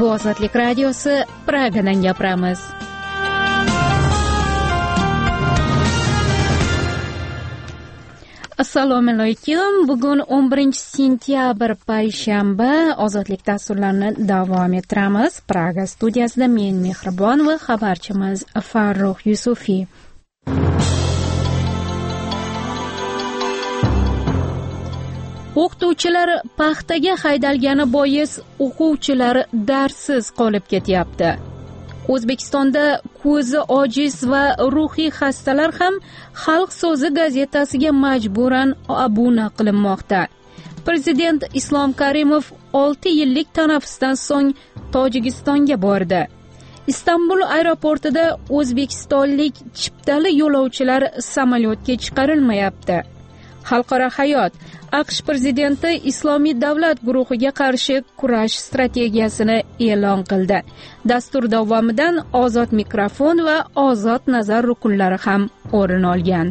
Bu Ozodlik radiosi, Pragadan gapiramiz. Assalomu alaykum. Bugun 11-sentyabr payshanba. Ozodlik dasturlarini davom ettiramiz. Praga studiyasida men Mehribon va xabarchimiz Farruh Yusufiy. O'qituvchilar paxtaga haydalgani bois o'quvchilar darsiz qolib ketyapti. O'zbekistonda ko'zi ojiz va ruhiy xastalar ham Xalq so'zi gazetasiga majburan obuna qilinmoqda. Prezident Islom Karimov 6 yillik tanaffusdan so'ng Tojikistonga bordi. Istanbul aeroportida o'zbekistonlik chiptali yo'lovchilar samolyotga chiqarilmayapti. Xalqaro hayot AQSh prezidenti Islomiy davlat guruhiga qarshi kurash strategiyasini e'lon qildi. Dastur davomidan ozod mikrofon va ozod nazar rukunlari ham o'rin olgan.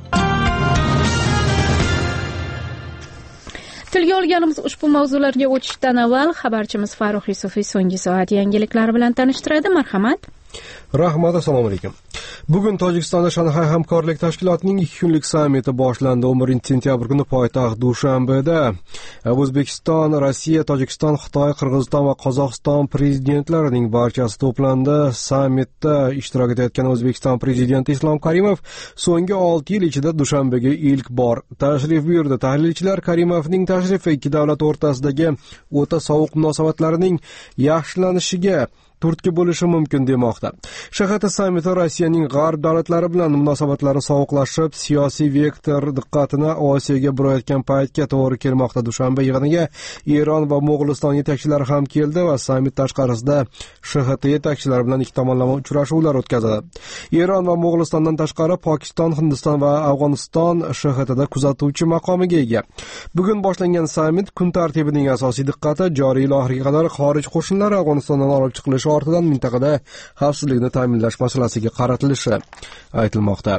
Tilga olganimiz ushbu mavzularga o'tishdan avval xabarchimiz Farruh Yusufiy so'nggi soat yangiliklari bilan tanishtiradi. Marhamat. Rahmat, assalomu alaykum. Bugun Tojikistonda Shanxay hamkorlik tashkilotining 2 kunlik sammiti boshlandi. 11-sentyabr kuni poytaxt Dushanbeda O'zbekiston, Rossiya, Tojikiston, Xitoy, Qirg'iziston va Qozog'iston prezidentlarining barchasi to'plandi. Sammitda ishtirok etayotgan O'zbekiston prezidenti Islom Karimov so'nggi 6 yil ichida Dushanbega ilk bor tashrif buyurdi. Tahlilchilar Karimovning tashrifi ikki davlat o'rtasidagi o'ta sovuq munosabatlarning yaxshilanishiga turtki bo'lishi mumkin demoqda. SHT sammiti Rossiyaning g'arb davlatlari bilan munosabatlari sovuqlashib, siyosiy vektor diqqatini Osiyoga burayotgan paytga to'g'ri kelmoqda. Dushanba yig'iniga Eron va Mo'g'uliston yetakchilari ham keldi va sammit tashqarisida SHT yetakchilari bilan ikki tomonlama uchrashuvlar o'tkazadi. Eron va Mo'g'ulistondan tashqari Pokiston, Hindiston va Afg'oniston SHTda kuzatuvchi maqomiga ega. Bugun boshlangan sammit kun tartibining asosiy diqqati joriy yil oxiriga qadar xorij qo'shinlari Afg'onistondan olib chiqilishi ortidan mintaqada xavfsizlikni ta'minlash masalasiga qaratilishi aytilmoqda.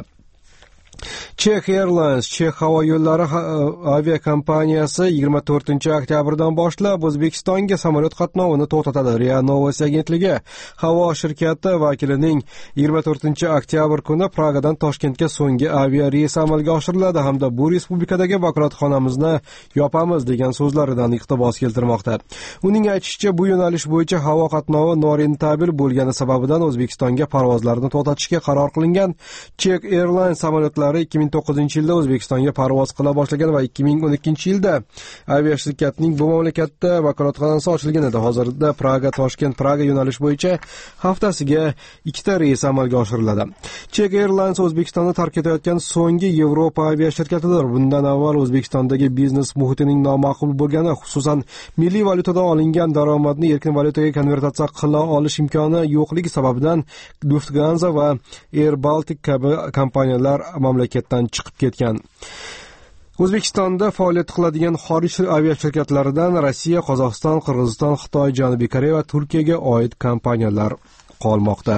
Czech Airlines, Chek havo yo'llari aviakompaniyasi 24-oktyabrdan boshlab O'zbekistonga samolyot qatnovini to'xtatadi. RIA Novosti agentligi havo shirkati vakilining 24-oktyabr kuni Pragadan Toshkentga so'nggi avia reys amalga oshiriladi hamda bu respublikadagi vakolatxonamizni yopamiz degan so'zlaridan iqtibos keltirmoqda. Uning aytishicha, bu yo'nalish bo'yicha havo qatnovi norentabel bo'lgani sababidan O'zbekistonga parvozlarni to'xtatishga qaror qilingan. Czech Airlines samolyotlari 2009-yilda O'zbekistonga parvoz qila boshlagan va 2012-yilda aviashirkatning bu mamlakatda vakolatxonasi ochilgan edi. Hozirda Praga-Toshkent-Praga yo'nalish bo'yicha haftasiga 2 ta reys amalga oshiriladi. Czech Airlines O'zbekistonni tark etayotgan so'nggi Yevropa aviashirkatidir. Bundan avval O'zbekistondagi biznes muhitining nomaqbul bo'lgani, xususan milliy valyutadan olingan daromadni erkin valyutaga konvertatsiya qila olish imkoni yo'qligi sababidan Lufthansa va Air Baltic kabi kompaniyalar mamlakatdan chiqib ketgan. O'zbekistonda faoliyat qiladigan xorij aviashirkatlaridan Rossiya, Qozog'iston, Qirg'iziston, Xitoy, Janubiy Koreya va Turkiyaga oid kompaniyalar qolmoqda.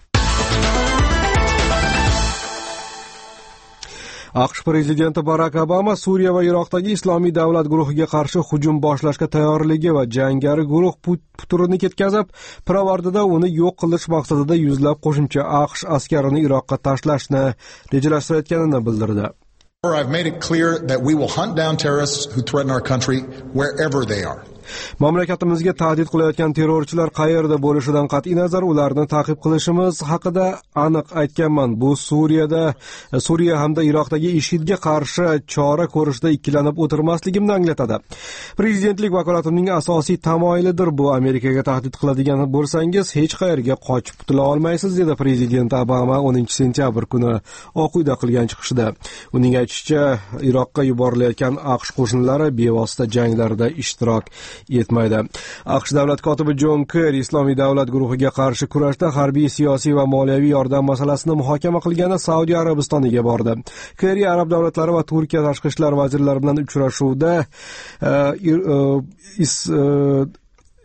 AQSh prezidenti Barak Obama Suriya va Iroqdagi Islomiy davlat guruhiga qarshi hujum boshlashga tayyorligi va jangari guruh puturini ketkazib, pirovardida uni yo'q qilish maqsadida yuzlab qo'shimcha AQSh askarini Iroqqa tashlashni rejalashtirayotganini bildirdi. I've made it clear that we will hunt down terrorists who threaten our country wherever they are. Mamlakatimizga tahdid qilayotgan terrorchilar qayerda bo'lishidan qat'iy nazar ularni ta'qib qilishimiz haqida aniq aytganman. Bu Suriya hamda Iroqdagi IShIDga qarshi chora ko'rishda ikkilanib o'tirmasligimni anglatadi. Prezidentlik vakolatimning asosiy tamoyilidir bu. Amerikaga tahdid qiladigan bo'lsangiz hech qayerga qochib qutula olmaysiz, dedi prezident Obama 10-sentyabr kuni Oq uyda qilgan chiqishida. Uning aytishicha, Iroqqa yuborilayotgan AQSh qo'shinlari bevosita janglarda ishtirok etmaydi. AQSh davlat kotibi Jon Kerri Islomiy davlat guruhiga qarshi kurashda harbiy, siyosiy va moliyaviy yordam masalasini muhokama qilgani Saudiya Arabistoniga bordi. Kerri arab davlatlari va Turkiya tashqi ishlar vazirlari bilan uchrashuvda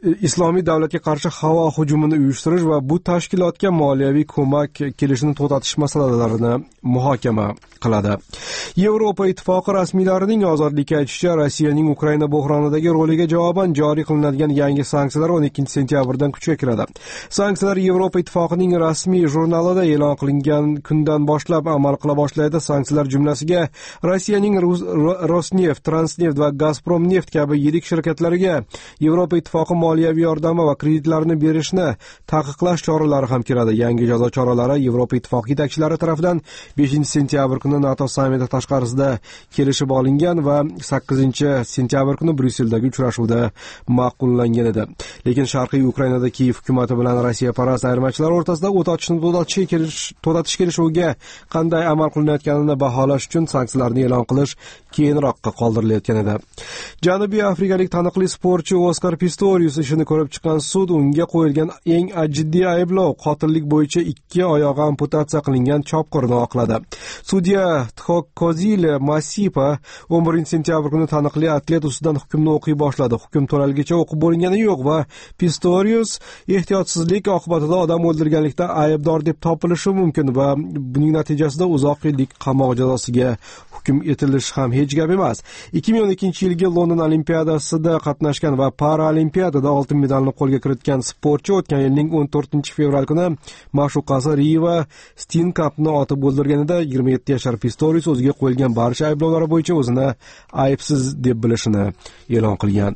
Islomiy davlatga qarshi havo hujumini uyushtirish va bu tashkilotga moliyaviy ko'mak kelishini to'xtatish masalalarini muhokama qiladi. Yevropa Ittifoqi rasmiylarining ozodlikka aytishicha, Rossiyaning Ukraina bo'hronidagi roliga javoban joriy qilinadigan yangi sanksiyalar 12-sentyabrdan kuchga kiradi. Sanksiyalar Yevropa Ittifoqining rasmiy jurnalida e'lon qilingan kundan boshlab amal qila boshlaydi. Sanksiyalar jumlasiga Rossiyaning Rosneft, Transneft va Gazpromneft kabi yirik shirkatlariga Yevropa Ittifoqi moliyaviy yordami va kreditlarni berishni taqiqlash choralari ham kiradi. Yangi jazo choralari Yevropa Ittifoqi yetakchilari tomonidan 5-sentyabr kuni NATO sammiti tashqarisida kelishib olingan va 8-sentyabr kuni Bryusseldagi uchrashuvda ma'qullangan edi. Lekin Sharqiy Ukrainada Kiyev hukumati bilan Rossiya parast ayirmachilar o'rtasida o't ochishni to'xtatish kelishuviga qanday amal qilinayotganini baholash uchun sanksiyalarni e'lon qilish keyinroqqa qoldirilayotgan edi. Janubiy afrikalik taniqli sportchi Oskar Pistorius ishini ko'rib chiqqan sud unga qo'yilgan eng jiddiy ayblov qotillik bo'yicha 2 oyog'i amputatsiya qilingan chopqirni oqladi. Sudya Txokozile Masipa 11-sentyabr kuni taniqli atlet ustidan hukmni o'qiy boshladi. Hukm to'laligicha o'qib bo'lingani yo'q va Pistorius ehtiyotsizlik oqibatida odam o'ldirganlikda aybdor deb topilishi mumkin va buning natijasida uzoq yillik qamoq jazosiga hukm etilishi ham hech gap emas. 2012-yilgi London Olimpiadasida qatnashgan va Paralimpiadada oltin medalni qo'lga kiritgan sportchi o'tgan yilning 14-fevral kuni ma'shuqasi Riva Steenkampni otib o'ldirganida 27 yashar Pistorius o'ziga qo'yilgan barcha ayblovlar bo'yicha o'zini aybsiz deb bilishini e'lon qilgan.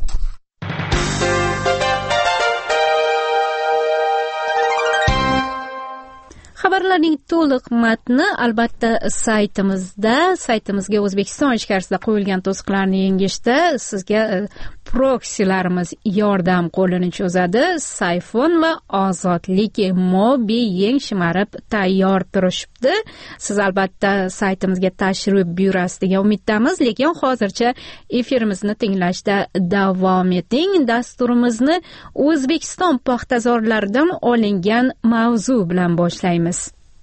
Xabarlarning to'liq matni albatta saytimizga O'zbekiston ichkarisida qo'yilgan to'siqlarni yengishda sizga proksilarimiz yordam qo'lini cho'zadi. Sayfon va Ozodlik Mobi yeng shimarib tayyor turishibdi. Siz albatta saytimizga tashrif buyurasiz degan umiddamiz, lekin hozircha efirimizni tinglashda davom eting. Dasturimizni O'zbekiston paxtazorlaridan olingan mavzu bilan boshlaymiz.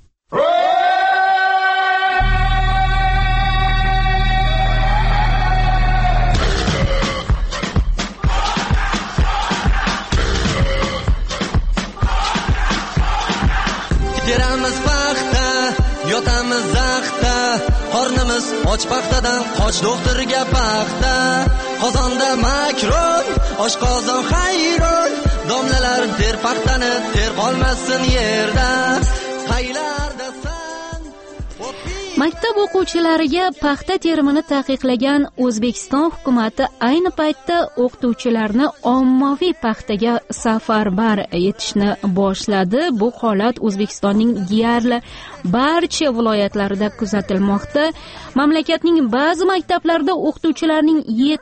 Teramiz paxta, yotamiz zaxta, qornimiz och paxtadan qoch doktorga paxta. Qozonda makron, oshqozon hayron, domlalar ter paxtani, ter qolmasin yerda. Qaylarda san Maktab o'quvchilariga paxta terimini taqiqlagan O'zbekiston hukumatı ayni paytda o'qituvchilarni ommaviy paxtaga safarbar etishni boshladi. Bu holat O'zbekistonning deyarli barcha viloyatlarida kuzatilmoqda. Mamlakatning ba'zi maktablarida o'qituvchilarning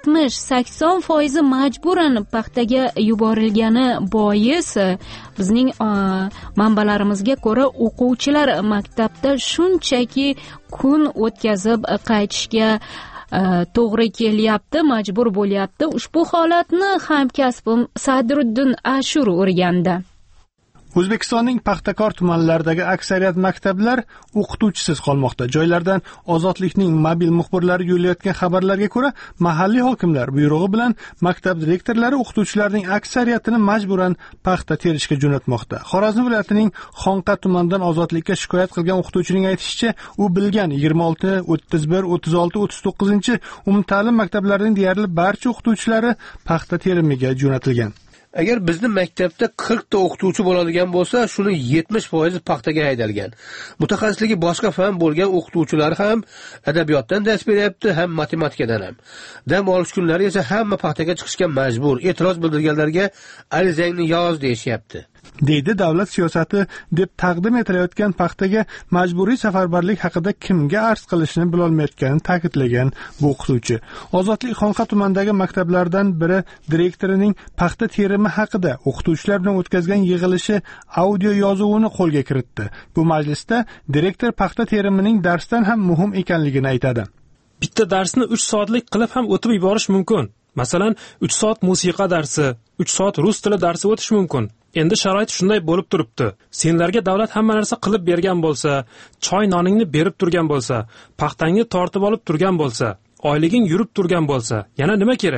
70-80% majburan paxtaga yuborilgani bois bizning manbalarimizga ko'ra o'quvchilar maktabda shunchaki kun o'tkazib qaytishga to'g'ri kelyapti, majbur bo'lyapti. Ushbu holatni hamkasbim Sadriddin Ashur o'rgandi. O'zbekistonning paxtakor tumanlaridagi aksariyat maktablar o'qituvchisiz qolmoqda. Joylardan Ozodlikning mobil muxbirlari yo'llayotgan xabarlarga ko'ra, mahalliy hokimlar buyrug'i bilan maktab direktorlari o'qituvchilarning aksariyatini majburan paxta terishga jo'natmoqda. Xorazm viloyatining Xonqa tumanidan Ozodlikka shikoyat qilgan o'qituvchining aytishicha, u bilgan 26, 31, 36, 39 umumta'lim maktablarining deyarli barcha o'qituvchilari paxta terimiga jo'natilgan. Agar bizni maktabda 40 ta o'qituvchi bo'ladigan bo'lsa, shuni 70% paxtaga haydalgan. Mutaxassisligi boshqa fan bo'lgan o'qituvchilar ham adabiyotdan dars beryapti, ham matematikadan ham. Dam olish kunlari esa hamma paxtaga chiqishga majbur. E'tiroz bildirganlarga arizangni yoz deyishyapti. deydi davlat siyosati deb taqdim etilayotgan paxtaga majburiy safarbarlik haqida kimga arz qilishini bilolmayotganini ta'kidlagan bu o'qituvchi. Ozodlik Xonqa tumanidagi maktablardan biri direktorining paxta terimi haqida o'qituvchilar bilan o'tkazgan yig'ilishi audio yozuvini qo'lga kiritdi. Bu majlisda direktor paxta terimining darsdan ham muhim ekanligini aytadi. Bitta darsni 3 soatlik qilib ham o'tib yuborish mumkin. Masalan, 3 soat musiqa darsi, 3 soat rus tili darsi o'tish mumkin. Endi sharoit shunday bo'lib turibdi. Senlarga davlat hamma narsa qilib bergan bo'lsa, choy noningni berib turgan bo'lsa, paxtangni tortib olib turgan bo'lsa, oyliging yurib turgan bo'lsa, yana nima kerak?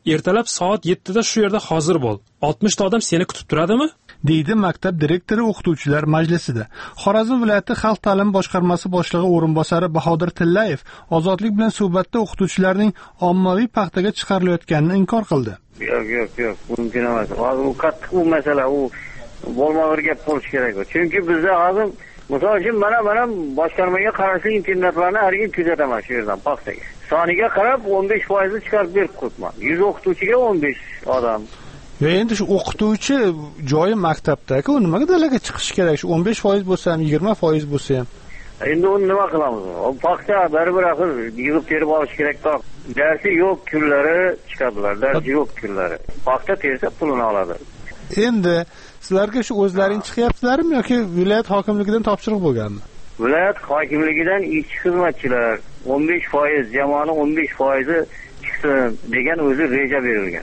ertalab soat 7da shu yerda hozir bo'l. 60 ta odam seni kutib turadimi? deydi maktab direktori o'qituvchilar majlisida. Xorazm viloyati xalq ta'limi boshqarmasi boshlig'i o'rinbosari Bahodir Tillayev ozodlik bilan suhbatda o'qituvchilarning ommaviy paxtaga chiqarilayotganini inkor qildi. Yo'q, mumkin emas. Hozir u qattiq u masala, u bo'lmagan gap bo'lishi kerak. Chunki bizda hozir misol uchun mana boshqarmaga qarashli internatlarni har yil kuzataman shu yerdan paxtaga. Soniga qarab 15% chiqarib berib qo'yibman. 100 o'qituvchiga 15 odam. Yo, endi shu o'qituvchi joyi maktabda-ku, u nimaga dalaga chiqishi kerak? Shu 15% bo'lsa ham, 20% bo'lsa ham. Endi uni nima qilamiz? Paxta baribir axir yig'ib terib olish kerak-da. Darsi yo'q kunlari chiqadilar, darsi yo'q kunlari. Paxta tersa pulini oladi. Endi sizlarga shu o'zlaring chiqyapsizlarmi yoki viloyat hokimligidan topshiriq bo'lganmi? Viloyat hokimligidan ishchi xizmatchilar 15%, jamoani 15% chiqsin degan o'zi reja berilgan.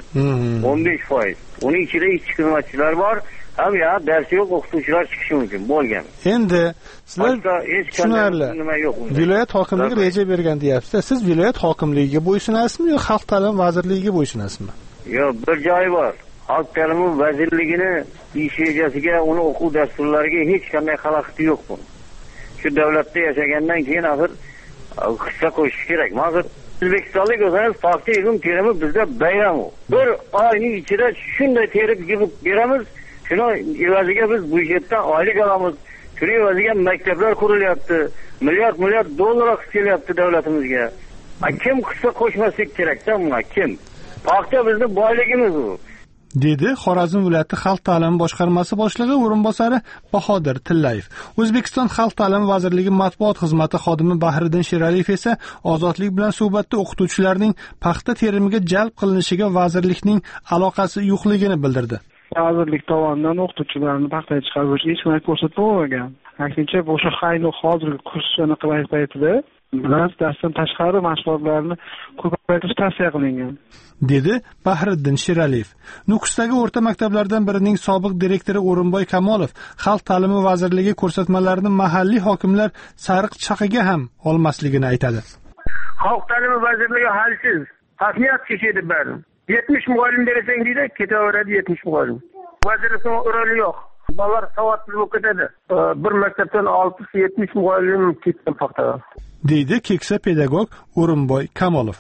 15%. Uning ichida ishchi xizmatchilar bor, ham ya darsi yo'q o'qituvchilar chiqishi mumkin bo'lgan. Endi sizlar tushunarli. Viloyat hokimligi reja bergan deyapsiz. Siz viloyat hokimligiga bo'ysunasizmi yo xalq ta'limi vazirligiga bo'ysunasizmi? Yo'q, bir joyi bor. Xalq ta'limi vazirligini ish rejasiga, uni o'quv dasturlariga hech qanday xalaqiti yo'q bu. Shu davlatda yashagandan keyin axir hissa qo'shish kerak. Hozir O'zbekistonlik o'zimiz paxta yig'im terimi bizda bayram u. Bir oyning ichida shunday terib yig'ib beramiz. Shuni evaziga biz budjetdan oylik olamiz. Shuni evaziga maktablar qurilyapti. Milliard dollar kelyapti davlatimizga. Kim hissa qo'shmaslik kerak-da bunga? Kim? Paxta bizning boyligimiz u. dedi Xorazm viloyati xalq ta'limi boshqarmasi boshlig'i o'rinbosari Bahodir Tillayev. O'zbekiston xalq ta'limi vazirligi matbuot xizmati xodimi Bahriddin Sheraliyev esa ozodlik bilan suhbatda o'qituvchilarning paxta terimiga jalb qilinishiga vazirlikning aloqasi yo'qligini bildirdi. Vazirlik tomonidan o'qituvchilarni paxtaga chiqarishga hech qanday ko'rsatma bo'lmagan. Aksincha o'sha hayni hozirgi kursini qilish paytida darsdan tashqari mashg'ulotlarni ko'paytirish tavsiya qilingan, dedi Bahriddin Sheraliyev. Nukusdagi o'rta maktablardan birining sobiq direktori O'rinboy Kamolov xalq ta'limi vazirligi ko'rsatmalarini mahalliy hokimlar sariq chaqiga ham olmasligini aytadi. Xalq ta'limi vazirligi halsiz, hafniyat chekadi bari. 70 muallim bersang deydi, ketaveradi 70 muallim. Vazirlikning o'rali yo'q. Bolalar savodsiz bo'lib ketadi. Bir maktabdan 670 muallim ketgan paxtaga, deydi keksa pedagog O'rinboy Kamolov.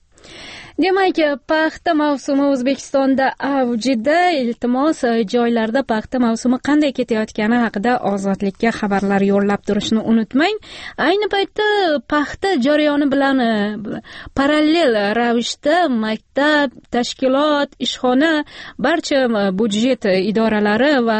Demak, paxta mavsumi O'zbekistonda avjida. Iltimos, joylarda paxta mavsumi qanday ketayotgani haqida ozodlikka xabarlar yo'llab turishni unutmang. Ayni paytda paxta jarayoni bilan parallel ravishda maktab, tashkilot, ishxona, barcha budjet idoralari va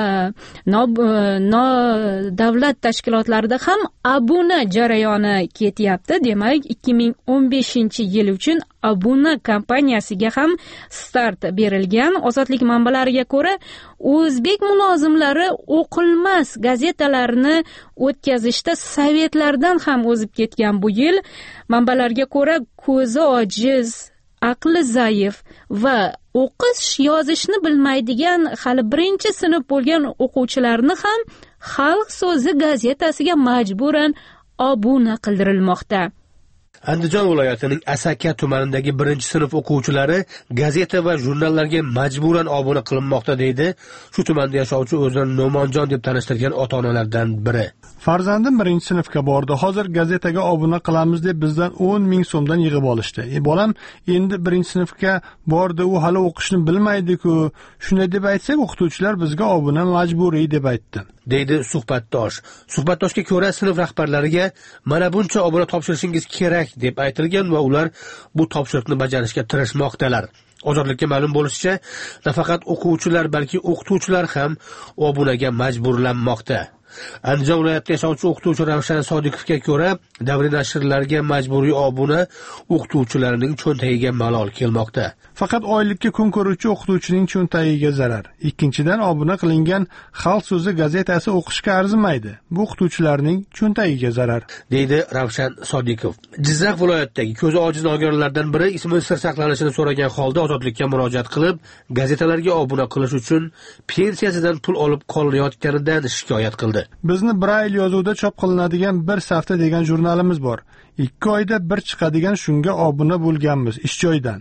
davlat tashkilotlarida ham abuna jarayoni ketyapti. Demak, 2015-yil uchun abuna kompaniyasiga ham start berilgan. Ozodlik manbalariga ko'ra, o'zbek mulozimlari o'qilmas gazetalarni o'tkazishda sovetlardan ham o'zib ketgan bu yil. Manbalarga ko'ra, ko'zi ojiz, aqli zaif va o'qish yozishni bilmaydigan hali birinchi sinf bo'lgan o'quvchilarni ham Xalq so'zi gazetasiga majburan obuna qildirilmoqda. Andijon viloyatining Asaka tumanidagi 1-sinf o'quvchilari gazeta va jurnallarga majburan obuna qilinmoqda deydi shu tumanda yashovchi o'zini No'monjon deb tanishtirgan ota-onalardan biri. Farzandim 1-sinfga bordi. Hozir gazetaga obuna qilamiz deb bizdan 10 ming so'mdan yig'ib olishdi. Bolam endi 1-sinfga bordi, u hali o'qishni bilmaydi-ku. Shunday deb aytsak, o'qituvchilar bizga obuna majburiy deb aytdi, deydi suhbatdosh. Suhbatdoshga ko'ra, sinf rahbarlariga mana buncha obuna topshirishingiz kerak deb aytilgan va ular bu topshiriqni bajarishga tirishmoqdalar. Ozodlikka ma'lum bo'lishicha, nafaqat o'quvchilar, balki o'qituvchilar ham obunaga majburlanmoqda. Andijon viloyatida yashovchi o'qituvchi Ravshan Sodiqovga ko'ra, davriy nashrlarga majburiy obuna o'qituvchilarning cho'ntagiga malol kelmoqda. Faqat oylikka kun ko'ruvchi o'qituvchining cho'ntagiga zarar. Ikkinchidan, obuna qilingan Xalq so'zi gazetasi o'qishga arzimaydi. Bu o'qituvchilarning cho'ntagiga zarar, deydi Ravshan Sodiqov. Jizzax viloyatidagi ko'zi ojiz nogironlardan biri ismi sir saqlanishini so'ragan holda ozodlikka murojaat qilib, gazetalarga obuna qilish uchun pensiyasidan pul olib qolayotganidan shikoyat qildi. Bizni Brail yozuvda chop qilinadigan bir safta degan jurnalimiz bor. 2 oyda bir chiqadigan shunga obuna bo'lganmiz ish joyidan.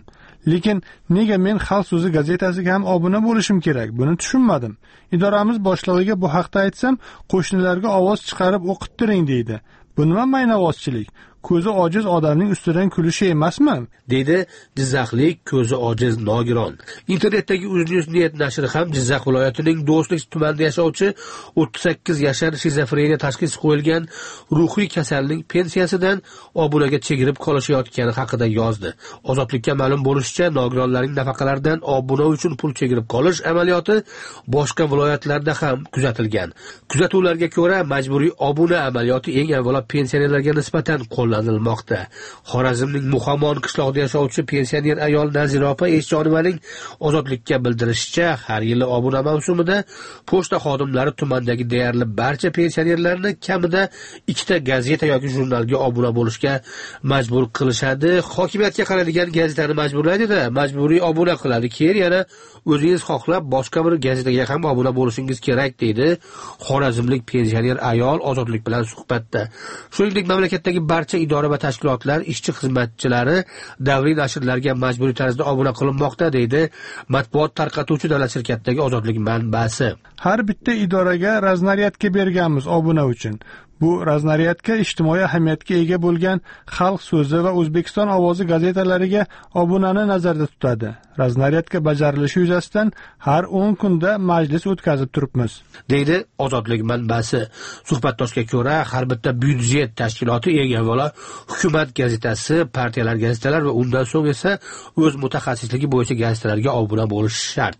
Lekin nega men Xalq so'zi gazetasiga ham obuna bo'lishim kerak? Buni tushunmadim. Idoramiz boshlig'iga bu haqda aytsam, qo'shnilarga ovoz chiqarib o'qittiring deydi. Bu nima maynavozchilik? Ko'zi ojiz odamning ustidan kulishi emasmi? Deydi Jizzaxlik ko'zi ojiz nogiron. Internetdagi Uznews.net nashri ham Jizzax viloyatining Do'stlik tumanida yashovchi 38 yashar shizofreniya tashxisi qo'yilgan ruhiy kasalning pensiyasidan obunaga chegirib qolishayotgani haqida yozdi. Ozodlikka ma'lum bo'lishicha, nogironlarning nafaqalaridan obuna uchun pul chegirib qolish amaliyoti boshqa viloyatlarda ham kuzatilgan. Kuzatuvlarga ko'ra, majburiy obuna amaliyoti eng avvalo pensionerlarga nisbatan qo'llanilmoqda. Xorazmning Muhammon qishlog'ida yashovchi pensioner ayol Nazira opa Eshjonovaning Ozodlikka bildirishicha, har yili obuna mavsumida pochta xodimlari tumandagi deyarli barcha pensionerlarni kamida 2 ta gazeta yoki jurnalga obuna bo'lishga majbur qilishadi. Hokimiyatga qaraydigan gazetani majburlaydi-da, majburiy obuna qiladi. Keyin yana o'zingiz xohlab boshqa bir gazetaga ham obuna bo'lishingiz kerak, deydi xorazmlik pensioner ayol Ozodlik bilan suhbatda. Shuningdek, mamlakatdagi barcha idora va tashkilotlar ishchi xizmatchilari davriy nashrlarga majburiy tarzda obuna qilinmoqda, deydi matbuot tarqatuvchi davlat shirkatidagi Ozodlik manbasi. Har bitta idoraga raznariyatga berganmiz obuna uchun. Bu raznariyatga ijtimoiy ahamiyatga ega bo'lgan Xalq so'zi va O'zbekiston ovozi gazetalariga obunani nazarda tutadi. Raznariyatga bajarilishi yuzasidan har 10 kunda majlis o'tkazib turibmiz, deydi Ozodlik manbasi. Suhbatdoshga ko'ra, har bitta byudjet tashkiloti eng avvalo hukumat gazetasi, partiyalar gazetalar va undan so'ng esa o'z mutaxassisligi bo'yicha gazetalarga obuna bo'lishi shart.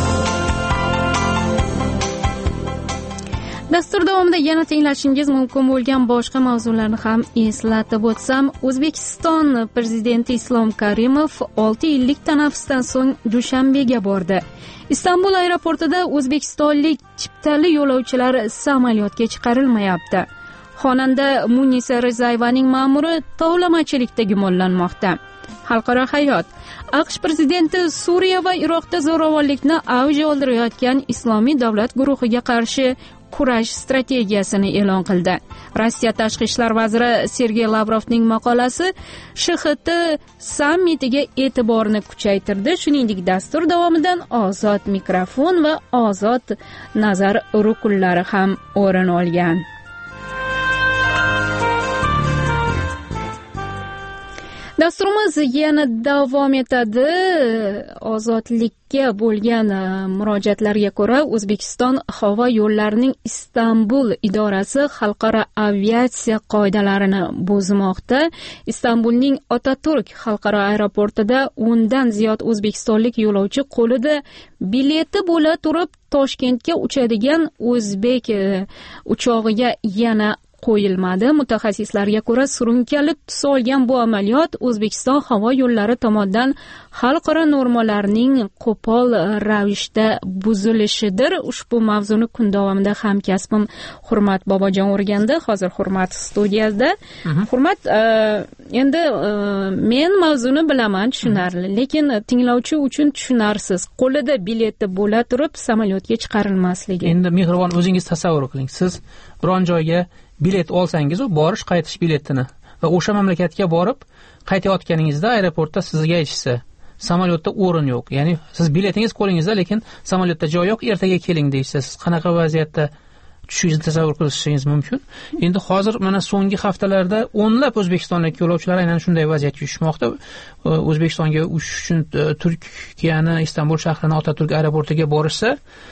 Dastur davomida yana tinglashingiz mumkin bo'lgan boshqa mavzularni ham eslatib o'tsam, O'zbekiston prezidenti Islom Karimov 6 yillik tanaffusdan so'ng Dushanbega bordi. Istanbul aeroportida o'zbekistonlik chiptali yo'lovchilar samolyotga chiqarilmayapti. Xonanda Munisa Rizayevaning ma'muri tovlamachilikda gumonlanmoqda. Xalqaro hayot. AQSh prezidenti Suriya va Iroqda zo'ravonlikni avj oldirayotgan Islomiy davlat guruhiga qarshi kurash strategiyasini e'lon qildi. Rossiya tashqi ishlar vaziri Sergey Lavrovning maqolasi SHT sammitiga e'tiborni kuchaytirdi. Shuningdek, dastur davomidan ozod mikrofon va ozod nazar rukunlari ham o'rin olgan. Dasturimiz yana davom etadi. Ozodlikka bo'lgan murojaatlarga ko'ra, O'zbekiston havo yo'llarining Istanbul idorasi xalqaro aviatsiya qoidalarini buzmoqda. Istanbulning Otaturk xalqaro aeroportida 10 dan ziyod o'zbekistonlik yo'lovchi qo'lida bileti bo'la turib Toshkentga uchadigan o'zbek uchog'iga yana qo'yilmadi. Mutaxassislarga ko'ra, surunkali tus olgan bu amaliyot O'zbekiston havo yo'llari tomonidan xalqaro normalarning qo'pol ravishda buzilishidir. Ushbu mavzuni kun davomida hamkasbim Hurmat Bobojon o'rgandi. Hozir Hurmat studiyada. Hurmat, endi men mavzuni bilaman, tushunarli, lekin tinglovchi uchun tushunarsiz. Qo'lida bileti bo'la turib samolyotga chiqarilmasligi. Endi mehribon o'zingiz tasavvur qiling. Siz biron joyga bilet olsangiz, u borish qaytish biletini va o'sha mamlakatga borib qaytayotganingizda aeroportda sizga aytishsa, samolyotda o'rin yo'q. Ya'ni siz biletingiz qo'lingizda, lekin samolyotda joy yo'q, ertaga keling deyishsa, siz qanaqa vaziyatda tushishingizni tasavvur qilishingiz mumkin. Endi hozir mana so'nggi haftalarda o'nlab o'zbekistonlik yo'lovchilar aynan shunday vaziyatga tushmoqda. O'zbekistonga uchish uchun Turkiyani Istanbul shahrining Otaturk aeroportiga borishsa,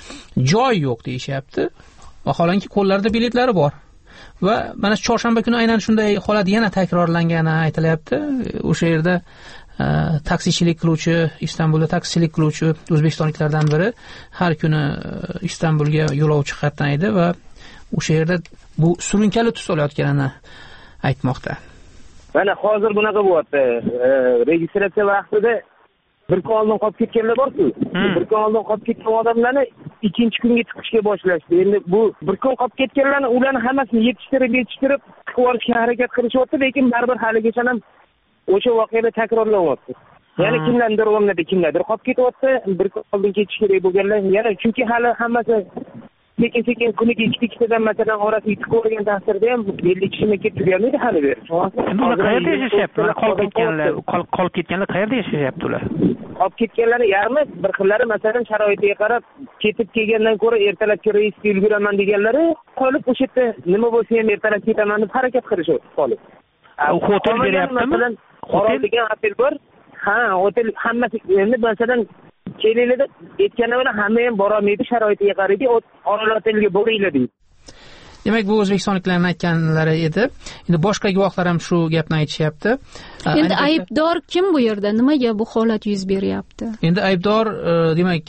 joy yo'q deyishyapti. Vaholanki qo'llarida biletlari bor. Va mana chorshanba kuni aynan shunday holat yana takrorlangani aytilyapti. O'sha yerda taksichilik qiluvchi, Istanbulda taksichilik qiluvchi o'zbekistonliklardan biri har kuni Istanbulga yo'lovchi qatnaydi va o'sha yerda bu surunkali tus olayotganini aytmoqda. Mana hozir bunaqa bo'lyapti. Registratsiya vaqtida bir kun oldin qolib ketganlar bor-ku. Bir kun oldin qolib ketgan odamlarni ikkinchi kunga chiqishga boshlashdi. Endi bu bir kun qolib ketganlarni ularni hammasini yetishtirib chiqib olishga harakat qilishyapti, lekin baribir haligacha ham o'sha voqeada takrorlanyapti. Ya'ni kimlardir o'rnida kimlardir qolib ketyapti, bir kun oldin ketish kerak bo'lganlar, yana chunki hali hammasi sekin kuniga ikkitadan masalan orasiga yetib ko'rgan taqdirda ham 50 kishi maktab tugamaydi hali beri. Endi ular qayerda yashashyapti? Qolib ketganlar qayerda yashashyapti ular? Qolib ketganlari yarmi, bir xillari masalan sharoitiga qarab ketib kelgandan ko'ra ertalabki reysga ulguraman deganlari qolib o'sha yerda nima bo'lsa ham ertalab ketaman deb harakat qilishadi qolib. Hotel beryaptimi? Hotel degan hotel bor. Ha, hotel hammasi endi masalan kelinglar aytganda bilan hamma ham borolmaydi, sharoitiga qaraydi, orol otelga boringlar deydi. Demak, bu o'zbekistonliklarning aytganlari edi. Endi boshqa guvohlar ham shu gapni aytishyapti. Endi aybdor kim bu yerda? Nimaga bu holat yuz beryapti? Endi aybdor demak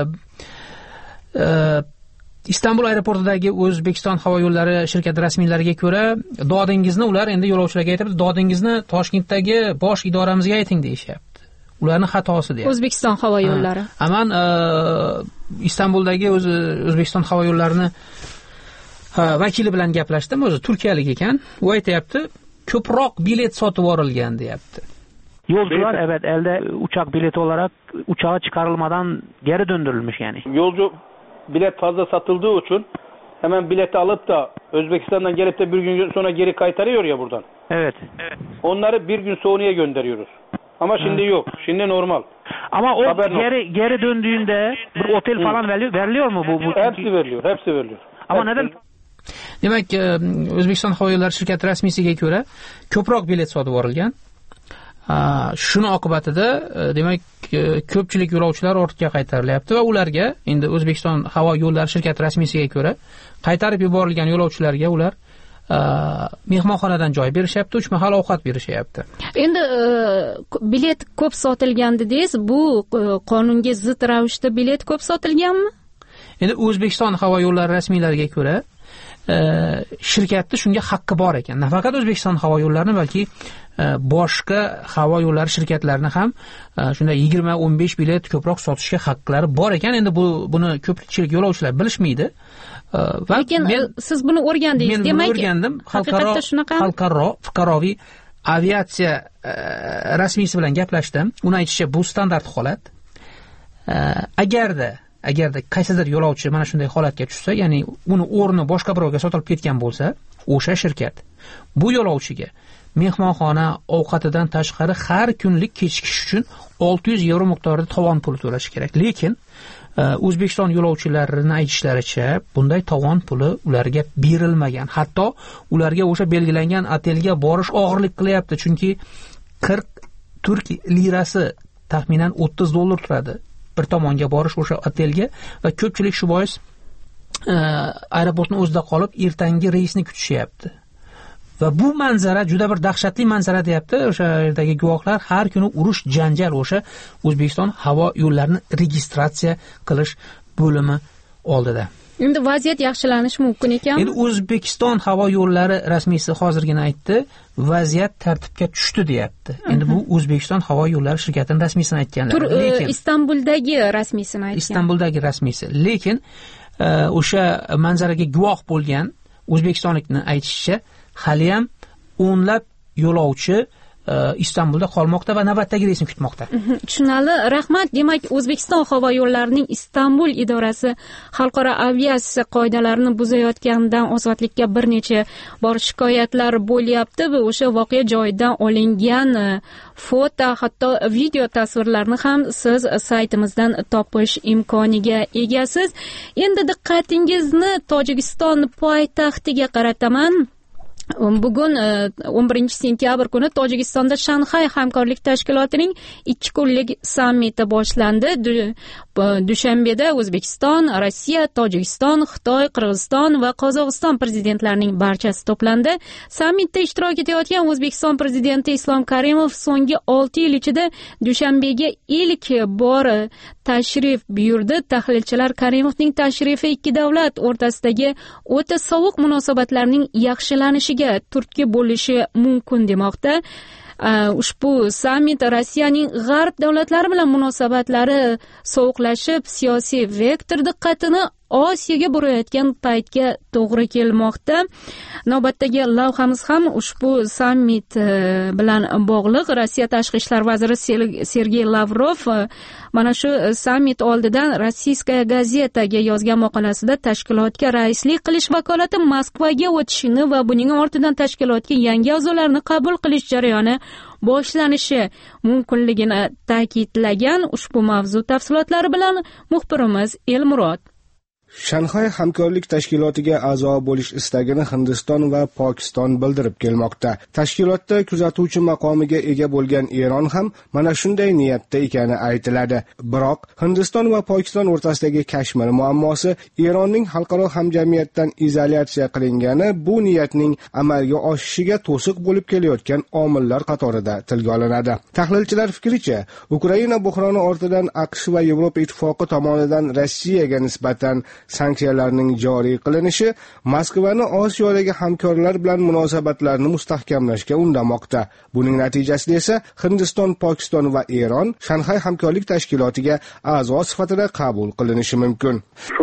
Istanbul aeroportidagi O'zbekiston havo yo'llari shirkati rasmiylariga ko'ra, dodingizni ular endi yo'lovchilarga aytibdi, dodingizni Toshkentdagi bosh idoramizga ayting deyishyapti. Ularning xatosi deyapti. O'zbekiston havo yo'llari. Aman Istanbuldagi O'zbekiston havo yo'llarini vakili bilan gaplashdim, o'zi turkiyalik ekan. U aytayapti, ko'proq bilet sotib yuborilgan deyapti. Yolcular evet elde uçak bileti olarak uçağa çıkarılmadan geri döndürülmüş yani. Yolcu bilet fazla satıldığı için hemen bileti alıp da Özbekistan'dan gelip de bir gün sonra geri kaytarıyor ya buradan. Evet. Onları bir gün sonraya gönderiyoruz. Ama şimdi yok. Şimdi normal. Ama o geri döndüğünde bir otel falan veriliyor mu bu? Hepsi veriliyor. Hepsi veriliyor. Ama neden? Demak, O'zbekiston havo yo'llari shirkati rasmiysiga ko'ra, ko'proq bilet sotib yuborilgan. Shuni oqibatida demak ko'pchilik yo'lovchilar ortga qaytarilyapti va ularga endi O'zbekiston havo yo'llari shirkati rasmiysiga ko'ra qaytarib yuborilgan yo'lovchilarga ular mehmonxonadan joy berishyapti, 3 mahal ovqat berishyapti. Endi bilet ko'p sotilgan dedingiz, bu qonunga zid ravishda bilet ko'p sotilganmi? Endi O'zbekiston havo yo'llari rasmiylariga ko'ra shirkatning shunga haqqi bor ekan. Nafaqat O'zbekiston havo yo'llarini, balki boshqa havo yo'llari shirkatlarini ham shunday 20-15 bilet ko'proq sotishga haqqilari bor ekan. Endi buni ko'pchilik yo'lovchilar bilishmaydi. Lekin siz buni o'rgandingiz, demak. Men o'rgandim. Xalqaro fuqaroviy aviatsiya rasmiysi bilan gaplashdim. Uni aytishicha, bu standart holat. Agarda qaysidir yo'lovchi mana shunday holatga tushsa, ya'ni uni o'rni boshqa birovga sotilib ketgan bo'lsa, o'sha shirkat bu yo'lovchiga mehmonxona ovqatidan tashqari har kunlik kechikish uchun 600 yevro miqdorida tovon puli to'lashi kerak. Lekin O'zbekiston yo'lovchilarining aytishlaricha, bunday tovon puli ularga berilmagan. Hatto ularga o'sha belgilangan otelga borish og'irlik qilyapti, chunki 40 turk lirasi taxminan $30 turadi bir tomonga borish o'sha otelga, va ko'pchilik shu bois aeroportning o'zida qolib ertangi reysni kutishyapti. Va bu manzara juda bir dahshatli manzara deyapti o'sha yerdagi guvohlar. Har kuni urush, janjal o'sha O'zbekiston havo yo'llarini registratsiya qilish bo'limi oldida. Endi vaziyat yaxshilanishi mumkin ekan. Endi O'zbekiston havo yo'llari rasmiysi hozirgina aytdi, vaziyat tartibga tushdi deyapti. Endi bu O'zbekiston havo yo'llari shirkatining rasmiysini aytganlar. Lekin Istanbuldagi rasmiysini aytgan. Istanbuldagi rasmiysi. Lekin o'sha manzaraga guvoh bo'lgan o'zbekistonlikning aytishicha, hali ham o'nlab yo'lovchi Istanbulda qolmoqda va navbatdagi reysni kutmoqda. Tushunali, rahmat. Demak, O'zbekiston havo yo'llarining Istanbul idorasi xalqaro aviatsiya qoidalarini buzayotganidan ozodlikka bir necha bor shikoyatlar bo'lyapti va o'sha voqea joyidan olingan foto, hatto video tasvirlarni ham siz saytimizdan topish imkoniga egasiz. Endi diqqatingizni Tojikiston poytaxtiga qarataman. Bugun 11 sentyabr kuni Tojikistonda Shanxay hamkorlik tashkilotining 2 kunlik sammiti boshlandi. Dushanbeda O'zbekiston, Rossiya, Tojikiston, Xitoy, Qirg'iziston va Qozog'iston prezidentlarining barchasi to'plandi. Sammitda ishtirok etayotgan O'zbekiston prezidenti Islom Karimov so'nggi 6 yil ichida Dushanbega ilk bor tashrif buyurdi. Tahlilchilar Karimovning tashrifi ikki davlat o'rtasidagi o'ta sovuq munosabatlarning yaxshilanishiga turtki bo'lishi mumkin demoqda. Ushbu sammit Rossiyaning g'arb davlatlari bilan munosabatlari sovuqlashib, siyosiy vektor diqqatini Osiyoga borayotgan paytga to'g'ri kelmoqda. Navbatdagi lavhamiz ham ushbu sammit bilan bog'liq. Rossiya tashqi ishlar vaziri Sergey Lavrov mana shu sammit oldidan Rossiyskaya gazetaga yozgan maqolasida tashkilotga raislik qilish vakolati Moskvaga o'tishini va buning ortidan tashkilotga yangi a'zolarni qabul qilish jarayoni boshlanishi mumkinligini ta'kidlagan. Ushbu mavzu tafsilotlari bilan muxbirimiz Elmurod. Shanxay hamkorlik tashkilotiga a'zo bo'lish istagini Hindiston va Pokiston bildirib kelmoqda. Tashkilotda kuzatuvchi maqomiga ega bo'lgan Eron ham mana shunday niyatda ekani aytiladi. Biroq Hindiston va Pokiston o'rtasidagi Kashmir muammosi Eronning xalqaro hamjamiyatdan izolyatsiya qilingani bu niyatning amalga oshishiga to'siq bo'lib kelayotgan omillar qatorida tilga olinadi. Tahlilchilar fikricha, Ukraina buhroni ortidan AQSh va Yevropa ittifoqi tomonidan Rossiyaga nisbatan sanksiyalarning joriy qilinishi Moskvani Osiyodagi hamkorlar bilan munosabatlarni mustahkamlashga undamoqda. Buning natijasida esa Hindiston, Pokiston va Eron Shanxay hamkorlik tashkilotiga a'zo sifatida qabul qilinishi mumkin.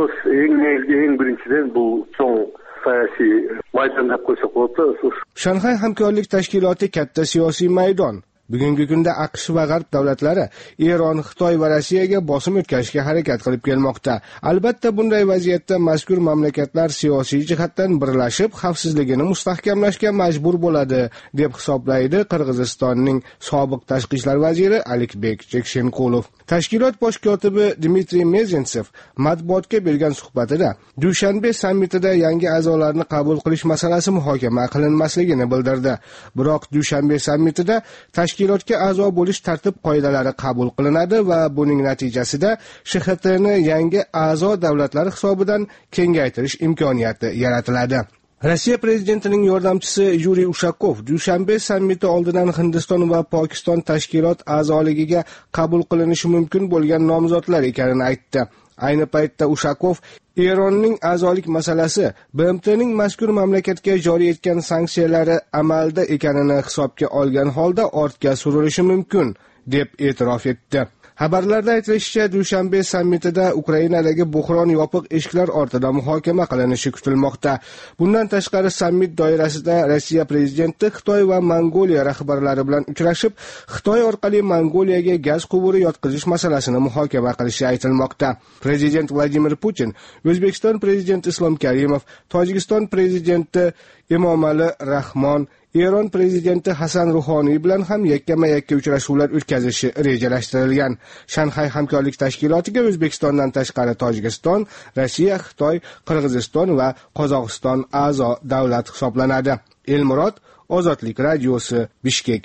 Eng birinchidan bu so'ng siyosiy maydon deb qo'ysak bo'ladi. Shanxay hamkorlik tashkiloti katta siyosiy maydon. Bugungi kunda AQSh va G'arb davlatlari Eron, Xitoy va Rossiyaga bosim o'tkazishga harakat qilib kelmoqda. Albatta bunday vaziyatda mazkur mamlakatlar siyosiy jihatdan birlashib, xavfsizligini mustahkamlashga majbur bo'ladi, deb hisoblaydi Qirg'izistonning sobiq tashqi ishlar vaziri Alikbek Chekshenkulov. Tashkilot bosh kotibi Dmitriy Mezentsev matbuotga bergan suhbatida Dushanbe sammitida yangi a'zolarni qabul qilish masalasi muhokama qilinmasligini bildirdi. Biroq Dushanbe sammitida tashkilotga a'zo bo'lish tartib-qoidalari qabul qilinadi va buning natijasida SHTni yangi a'zo davlatlar hisobidan kengaytirish imkoniyati yaratiladi. Rossiya prezidentining yordamchisi Yuriy Ushakov Dushanbe sammiti oldidan Hindiston va Pokiston tashkilot a'zoligiga qabul qilinishi mumkin bo'lgan nomzodlar ekanini aytdi. Ayni paytda Ushakov Eronning a'zolik masalasi BMTning mazkur mamlakatga joriy etgan sanksiyalari amalda ekanini hisobga olgan holda ortga surilishi mumkin deb e'tirof etdi. Xabarlarda aytilishicha, Dushanbe sammitida Ukrainadagi buhron yopiq eshiklar ortida muhokama qilinishi kutilmoqda. Bundan tashqari sammit doirasida Rossiya prezidenti Xitoy va Mongoliya rahbarlari bilan uchrashib, Xitoy orqali Mongoliyaga gaz quvuri yotqizish masalasini muhokama qilishi aytilmoqda. Prezident Vladimir Putin, O'zbekiston prezidenti Islom Karimov, Tojikiston prezidenti Emomali Rahmon, Eron prezidenti Hasan Ruhoniy bilan ham yakkama-yakka uchrashuvlar o'tkazishi rejalashtirilgan. Shanxay hamkorlik tashkilotiga O'zbekistondan tashqari Tojikiston, Rossiya, Xitoy, Qirg'iziston va Qozog'iston a'zo davlat hisoblanadi. Elmurod, Ozodlik radiosi, Bishkek.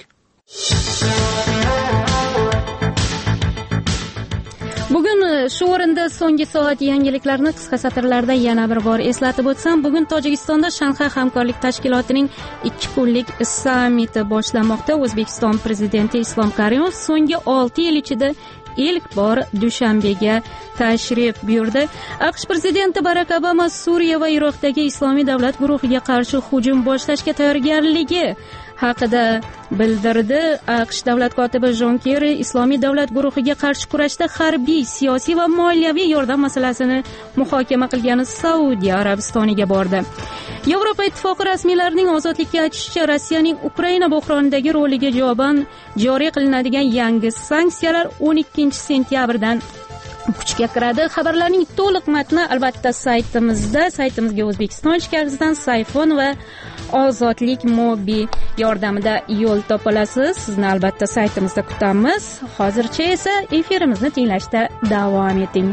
Bugun shu o'rinda so'nggi soat yangiliklarini qisqa satrlarda yana bir bor eslatib o'tsam, bugun Tojikistonda Shanxay hamkorlik tashkilotining 2 kunlik sammiti boshlanmoqda. O'zbekiston prezidenti Islom Karimov so'nggi 6 yil ichida ilk bor Dushanbega tashrif buyurdi. AQSh prezidenti Barak Obama Suriya va Iroqdagi Islomiy davlat guruhiga qarshi hujum boshlashga tayyorgarligi haqida bildirdi. AQSh davlat kotibi Jon Kerri Islomiy davlat guruhiga qarshi kurashda harbiy, siyosiy va moliyaviy yordam masalasini muhokama qilgani Saudiya Arabistoniga bordi. Yevropa ittifoqi rasmiylarining ozodlikka aytishicha, Rossiyaning Ukraina buhronidagi roliga javoban joriy qilinadigan yangi sanksiyalar 12-sentyabrdan kuchga kiradi. Xabarlarning to'liq matni albatta saytimizga O'zbekiston ichkarisidan Sayfon va Ozodlik mobi yordamida yo'l topa olasiz. Sizni albatta saytimizda kutamiz. Hozircha esa efirimizni tinglashda davom eting.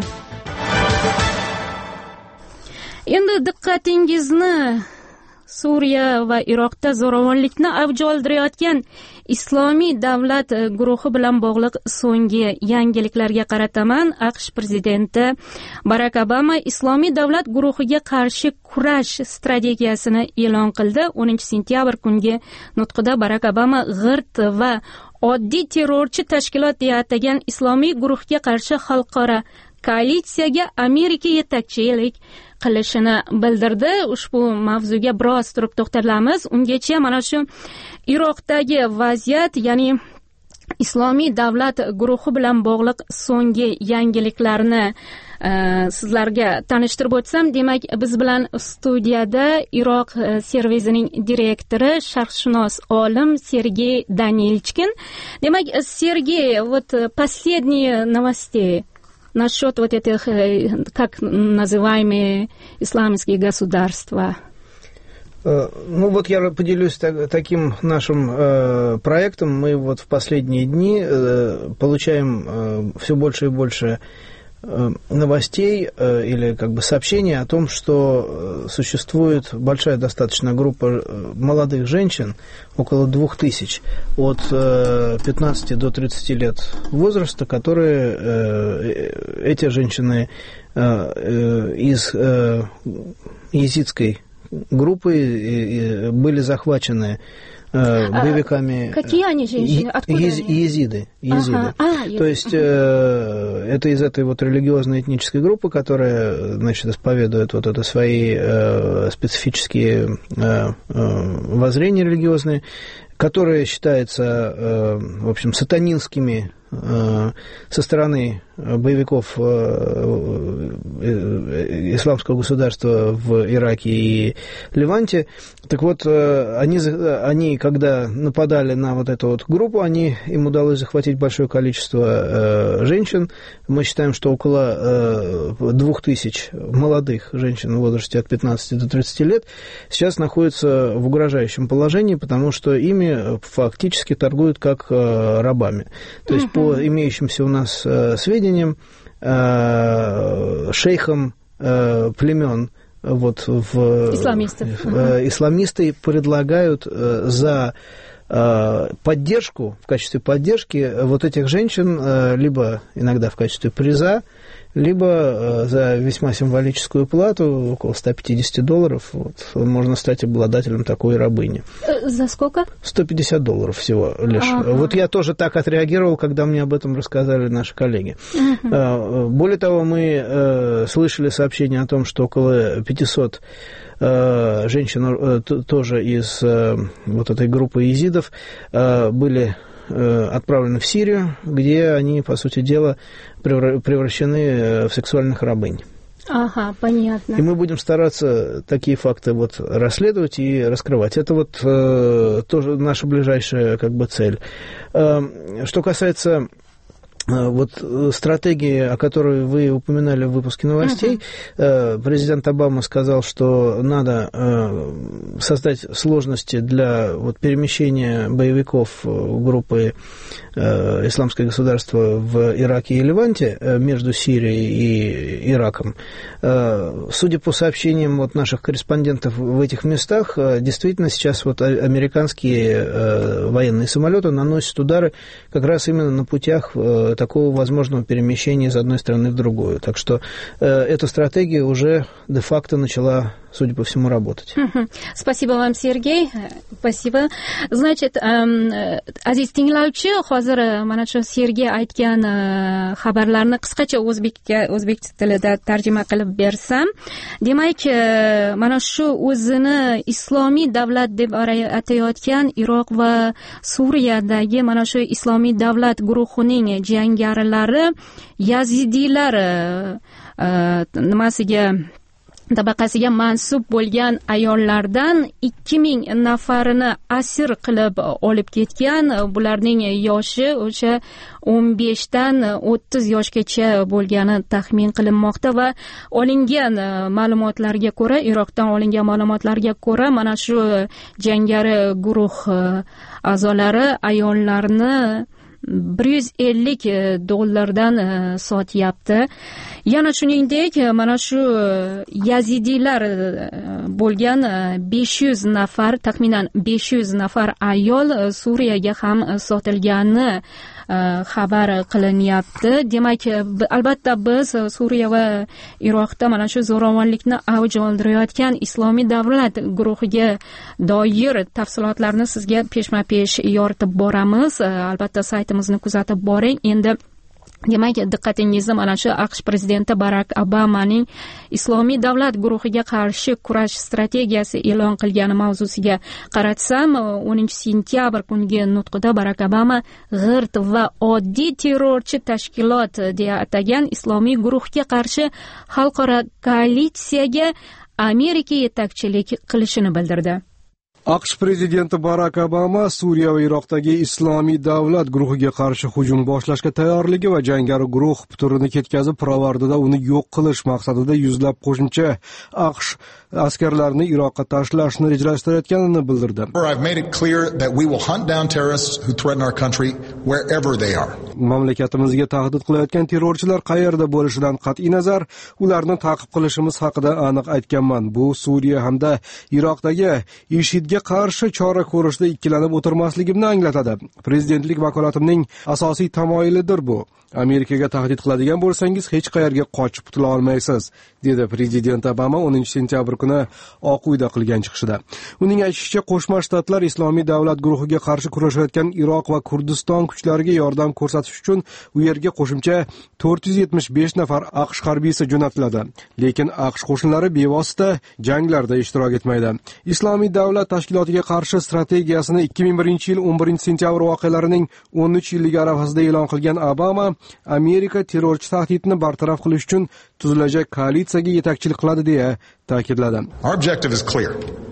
Endi diqqatingizni Suriya va Iroqda zo'ravonlikni avj oldirayotgan Islomiy davlat guruhi bilan bog'liq so'nggi yangiliklarga qarataman. AQSh prezidenti Barak Obama Islomiy davlat guruhiga qarshi kurash strategiyasini e'lon qildi. 10-sentyabr kungi nutqida Barak Obama g'irt va oddiy terrorchi tashkilot deya atagan Islomiy guruhga qarshi xalqaro koalitsiyaga Amerika yetakchilik qilishini bildirdi. Ushbu mavzuga biroz turib to'xtalamiz. Ungacha mana shu Iroqdagi vaziyat, ya'ni islomiy davlat guruhi bilan bog'liq so'nggi yangiliklarni sizlarga tanishtirib o'tsam, demak biz bilan studiyada Iroq servisining direktori, sharqshunos olim Sergey Danilchkin. Demak, Sergey, вот последние новости насчет вот этих, как называемые, исламские государства. Ну вот я поделюсь таким нашим проектом. Мы вот в последние дни получаем все больше и больше новостей или как бы сообщений о том, что существует большая достаточно группа молодых женщин, около 2000, от 15 до 30 лет возраста, которые эти женщины из езидской группы были захвачены боевиками. Какие они женщины? Откуда езиды. То есть это из этой вот религиозной этнической группы, которая, значит, исповедует вот это свои специфические воззрения религиозные, которые считаются, в общем, сатанинскими со стороны боевиков исламского государства в Ираке и Ливанте. Так вот, они когда нападали на вот эту вот группу, им удалось захватить большое количество женщин. Мы считаем, что около 2000 молодых женщин в возрасте от 15 до 30 лет сейчас находятся в угрожающем положении, потому что ими фактически торгуют как рабами. То есть, по имеющимся у нас сведениям, шейхам племен исламисты предлагают за поддержку, в качестве поддержки вот этих женщин, либо иногда в качестве приза, либо за весьма символическую плату, около $150, можно стать обладателем такой рабыни. За сколько? $150 всего лишь. Вот я тоже так отреагировал, когда мне об этом рассказали наши коллеги. Более того, мы слышали сообщение о том, что около 500 женщин тоже из вот этой группы езидов были отправлены в Сирию, где они, по сути дела, превращены в сексуальных рабынь. Ага, понятно. И мы будем стараться такие факты вот расследовать и раскрывать. Это вот тоже наша ближайшая как бы цель. Что касается вот стратегии, о которой вы упоминали в выпуске новостей, президент Обама сказал, что надо создать сложности для вот перемещения боевиков группы «Исламское государство» в Ираке и Ливанте между Сирией и Ираком. Судя по сообщениям вот наших корреспондентов в этих местах, действительно сейчас вот американские военные самолеты наносят удары как раз именно на путях такого возможного перемещения из одной страны в другую. Так что эта стратегия уже де-факто начала, судя по всему, работать. Спасибо вам, Сергей. Спасибо. Значит, aziz tinglovchi, hozir mana shu Sergey aytgan xabarlarni qisqacha o'zbek tilida tarjima qilib bersam, demak, mana shu o'zini islomiy davlat deb atayotgan Iroq va Suriyadagi mana shu islomiy davlat guruhining jangarilari yazidiylar tabaqasiga mansub bo'lgan ayollardan 2000 nafarini asir qilib olib ketgan. Bularning yoshi o'sha 15 dan 30 yoshgacha bo'lgani taxmin qilinmoqda va olingan ma'lumotlarga ko'ra, Iroqdan olingan ma'lumotlarga ko'ra, mana shu jangari guruh a'zolari ayollarni $150 sotyapti. Yana shuningdek, mana shu yazidiylar bo'lgan 500 nafar, taxminan 500 nafar ayol Suriyaga ham sotilgani xabar qilinyapti. Demak, albatta biz Suriya va Iroqda mana shu zo'ravonlikni avj oldirayotgan islomiy davlat guruhiga doir tafsilotlarni sizga peshma-pesh yoritib boramiz. Albatta saytimizni kuzatib boring. Endi Demak, diqqatingizni mana shu AQSh prezidenti Barak Obamaning Islomiy davlat guruhiga qarshi kurash strategiyasi e'lon qilgani mavzusiga qaratsam, 10-sentyabr kungi nutqida Barak Obama g'irt va oddiy terrorchi tashkilot deya atagan Islomiy guruhga qarshi xalqaro koalitsiyaga Amerika yetakchilik qilishini bildirdi. AQSh prezidenti Barak Obama Suriya va Iroqdagi Islomiy davlat guruhiga qarshi hujum boshlashga tayyorligi va jangari guruh turini ketkazib, pirovardida uni yo'q qilish maqsadida yuzlab qo'shimcha AQSh askarlarini Iroqqa tashlashni rejalashtirayotganini bildirdi. I've made it clear that we will hunt down terrorists who threaten our country wherever they are. Mamlakatimizga tahdid qilayotgan terrorchilar qayerda bo'lishidan qat'iy nazar, ularni ta'qib qilishimiz haqida aniq aytganman. Bu Suriya hamda Iroqdagi IShIDga qarshi chora ko'rishda ikkilanib o'tirmasligimni anglatadi. Prezidentlik vakolatimning asosiy tamoyilidir bu. Amerikaga tahdid qiladigan bo'lsangiz, hech qayerga qochib qutula olmaysiz, dedi prezident Obama 10-sentyabr kuni Oq uyda qilgan chiqishida. Uning aytishicha, Qo'shma Shtatlar Islomiy davlat guruhiga qarshi kurashayotgan Iroq va Kurdiston kuchlariga yordam ko'rsatish uchun u yerga qo'shimcha 475 nafar AQSh harbiysi jo'natiladi. Lekin AQSh qo'shinlari bevosita janglarda ishtirok etmaydi. Islomiy davlat tashkilotiga qarshi strategiyasini 2001-yil 11-sentyabr voqealarining 13-yilligi arafasida e'lon qilgan Obama Amerika terrorchi tahdidini bartaraf qilish uchun tuzilajak koalitsiyaga yetakchilik qiladi deya ta'kidladi. Our objective is clear.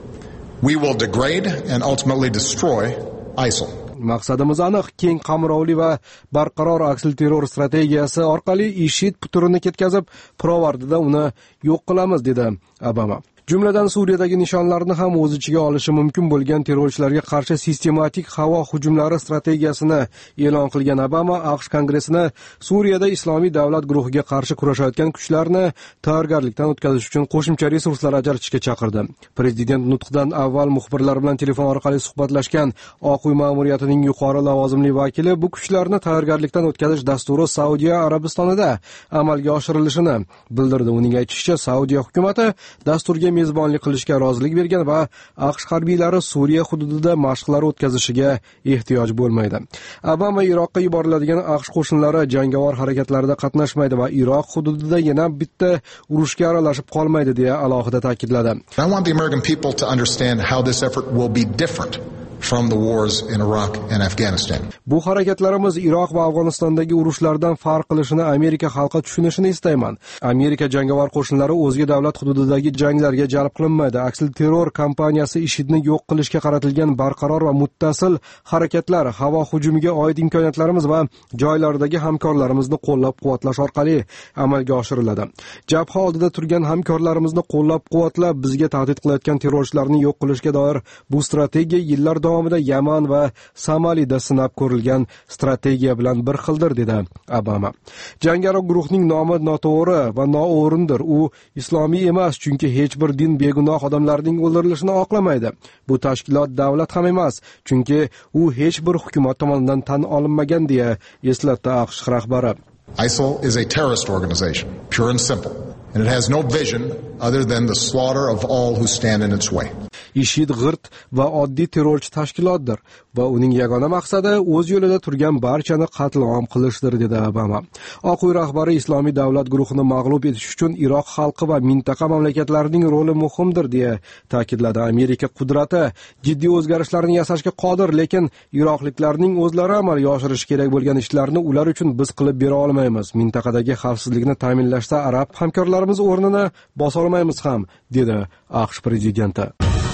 We will degrade and ultimately destroy ISIL. Maqsadimiz aniq, keng qamrovli va barqaror aksil terror strategiyasi orqali IShID turini ketkazib, pirovardida uni yo'q qilamiz, dedi Obama. Jumladan Suriyadagi nishonlarni ham o'z ichiga olishi mumkin bo'lgan terrorchilarga qarshi sistematik havo hujumlari strategiyasini e'lon qilgan Obama AQSh kongressini Suriyada Islomiy davlat guruhiga qarshi kurashayotgan kuchlarni tayyorgarlikdan o'tkazish uchun qo'shimcha resurslar ajratishga chaqirdi. Prezident nutqidan avval muxbirlar bilan telefon orqali suhbatlashgan Oq uy ma'muriyatining yuqori lavozimli vakili bu kuchlarni tayyorgarlikdan o'tkazish dasturi Saudiya Arabistonida amalga oshirilishini bildirdi. Uning aytishicha, Saudiya hukumatı dasturga mezbonlik qilishga rozilik bergan va AQSh harbiylari Suriya hududida mashqlar o'tkazishiga ehtiyoj bo'lmaydi. Obama Iroqqa yuboriladigan AQSh qo'shinlari jangovar harakatlarda qatnashmaydi va Iroq hududida yana bitta urushga aralashib qolmaydi deya alohida ta'kidladi. I want the American people to understand how this effort will be different from the wars in Iraq and Afghanistan. Bu harakatlarimiz Iroq va Afg'onistondagi urushlardan farq qilishini Amerika xalqi tushunishini istayman. Amerika jangovar qo'shinlari o'zga davlat hududidagi janglarga jalb qilinmaydi. Aksil terror kampaniyasi IShIDni yo'q qilishga qaratilgan barqaror va muttasil harakatlar, havo hujumiga oid imkoniyatlarimiz va joylardagi hamkorlarimizni qo'llab-quvvatlash orqali amalga oshiriladi. Jabha oldida turgan hamkorlarimizni qo'llab-quvvatlab, bizga tahdid qilayotgan terrorchilarni yo'q qilishga doir bu strategiya yillar davomida Yaman va Somalida sinab ko'rilgan strategiya bilan bir xildir, dedi Obama. Jangari guruhning nomi noto'g'ri va noo'rindir. U islomiy emas, chunki hech bir din begunoh odamlarning o'ldirilishini oqlamaydi. Bu tashkilot davlat ham emas, chunki u hech bir hukumat tomonidan tan olinmagan, deya eslatdi AQSh rahbari. ISIL is a terrorist organization, pure and simple, and it has no vision other than the slaughter of all who stand in its way. IShID g'irt va oddiy terrorchi tashkilotdir va uning yagona maqsadi o'z yo'lida turgan barchani qatl-om qilishdir, dedi Obama. Oq uy rahbari Islomiy davlat guruhini mag'lub etish uchun Iroq xalqi va mintaqa mamlakatlarining roli muhimdir, deya ta'kidladi. Amerika qudrati jiddiy o'zgarishlarni yasashga qodir, lekin iroqliklarning o'zlari amalga oshirish kerak bo'lgan ishlarni ular uchun biz qilib bera olmaymiz. Mintaqadagi xavfsizlikni ta'minlashda arab hamkorlarimiz o'rnini bosa olmaymiz ham, dedi AQSh prezidenti.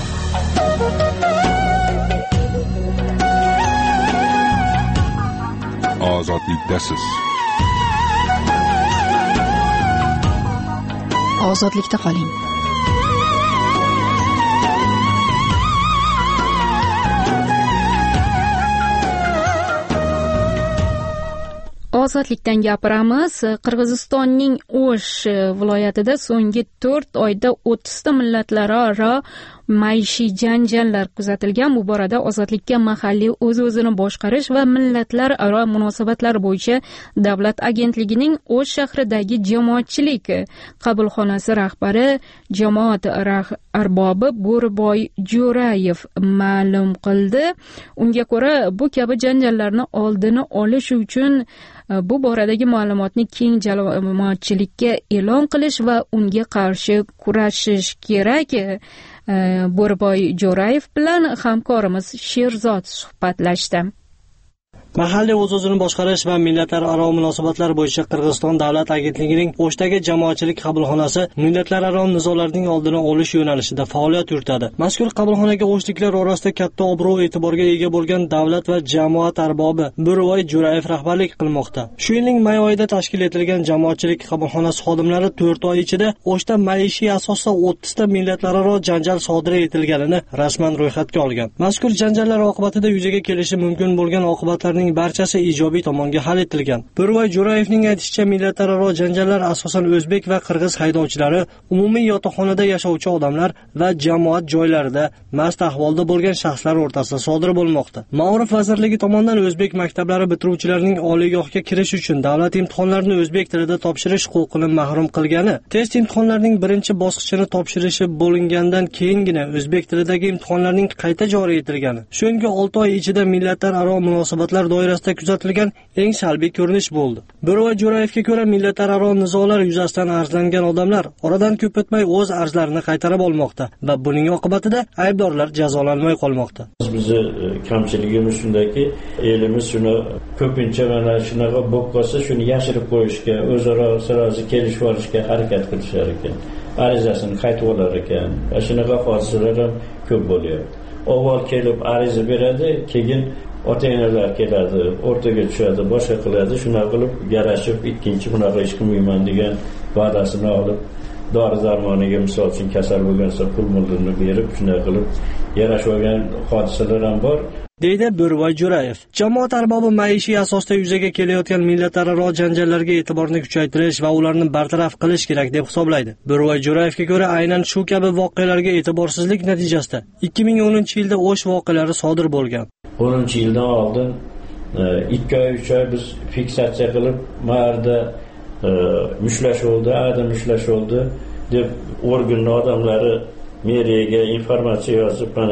Ozodlikdasiz. Ozodlikda qoling. Ozodlikdan gapiramiz. Qirg'izistonning O'sh viloyatida so'nggi 4 oyda 30 ta millatlararo maishiy janjallar kuzatilgan. Bu borada Ozodlikka mahalliy o'z-o'zini boshqarish va millatlararo munosabatlar bo'yicha davlat agentligining O'sh shahridagi jamoatchilik qabulxonasi rahbari, jamoat arbobi Bo'riboy Jo'rayev ma'lum qildi. Unga ko'ra, bu kabi janjallarni oldini olish uchun bu boradagi ma'lumotni keng jamoatchilikka e'lon qilish va unga qarshi kurashish kerak. Bo'riboy Jo'rayev bilan hamkorimiz Sherzod suhbatlashdi. Mahalliy o'z-o'zini boshqarish va millatlararo munosabatlar bo'yicha Qirg'iziston davlat agentligining O'shdagi jamoatchilik qabulxonasi millatlararo nizolarning oldini olish yo'nalishida faoliyat yuritadi. Mazkur qabulxonaga o'shliklar orasida katta obro' e'tiborga ega bo'lgan davlat va jamoat arbobi Bo'riboy Jo'rayev rahbarlik qilmoqda. Shu yilning may oyida tashkil etilgan jamoatchilik qabulxonasi xodimlari 4 oy ichida O'shda maishiy asosda 30 ta millatlararo janjal sodir etilganini rasman ro'yxatga olgan. Mazkur janjallar oqibatida yuzaga kelishi mumkin bo'lgan oqibatlarning barchasi ijobiy tomonga hal etilgan. Bo'riboy Jo'rayevning aytishicha, millatlararo janjallar asosan o'zbek va qirg'iz haydovchilari, umumiy yotoqxonada yashovchi odamlar va jamoat joylarida mast ahvolda bo'lgan shaxslar o'rtasida sodir bo'lmoqda. Ma'rifat vazirligi tomonidan o'zbek maktablari bitiruvchilarining oliygohga kirish uchun davlat imtihonlarini o'zbek tilida topshirish huquqini mahrum qilgani, test imtihonlarining birinchi bosqichini topshirishi bo'lingandan keyingina o'zbek tilidagi imtihonlarning qayta joriy etilgani, shunga 6 oy ichida millatlararo munosabatlar doirasida kuzatilgan eng salbiy ko'rinish bo'ldi. Bo'riboy Jo'rayevga ko'ra, millatlararo nizolar yuzasidan arzlangan odamlar oradan ko'p o'tmay o'z arzlarini qaytarib olmoqda va buning oqibatida aybdorlar jazolanmay qolmoqda. Bizni kamchiligimiz shundaki, elimiz shuni ko'pincha mana shunaqa bo'lib qolsa, shuni yashirib qo'yishga, o'zaro sirasi kelishib olishga harakat qilishar ekan. Arizasini qaytib olar ekan. Shunaqa hodisalar ham ko'p bo'lyapti. Avval kelib ariza beradi, keyin ota-onalar keladi, o'rtaga tushadi, boshqa qiladi, shunaqa qilib yarashib, ikkinchi bunaqa ish qilmayman degan va'dasini olib, dori-darmoniga misol uchun kasal bo'lgansa pul-mulni berib, shunaqa qilib yarashib olgan hodisalar ham bor. deydi Bo'riboy Jo'rayev. Jamoat arbobi maishiy asosda yuzaga kelayotgan millatlararo janjallarga e'tiborni kuchaytirish va ularni bartaraf qilish kerak deb hisoblaydi. Bo'riboy Jo'rayevga ko'ra, aynan shu kabi voqealarga e'tiborsizlik natijasida 2010-yilda O'sh voqealari sodir bo'lgan. 10-yildan oldin 2 oy 3 oy biz fiksatsiya qilib, mayarda mushlash bo'ldi, ada mushlash bo'ldi deb organlar odamlari meriyaga informatsiya yozib, mana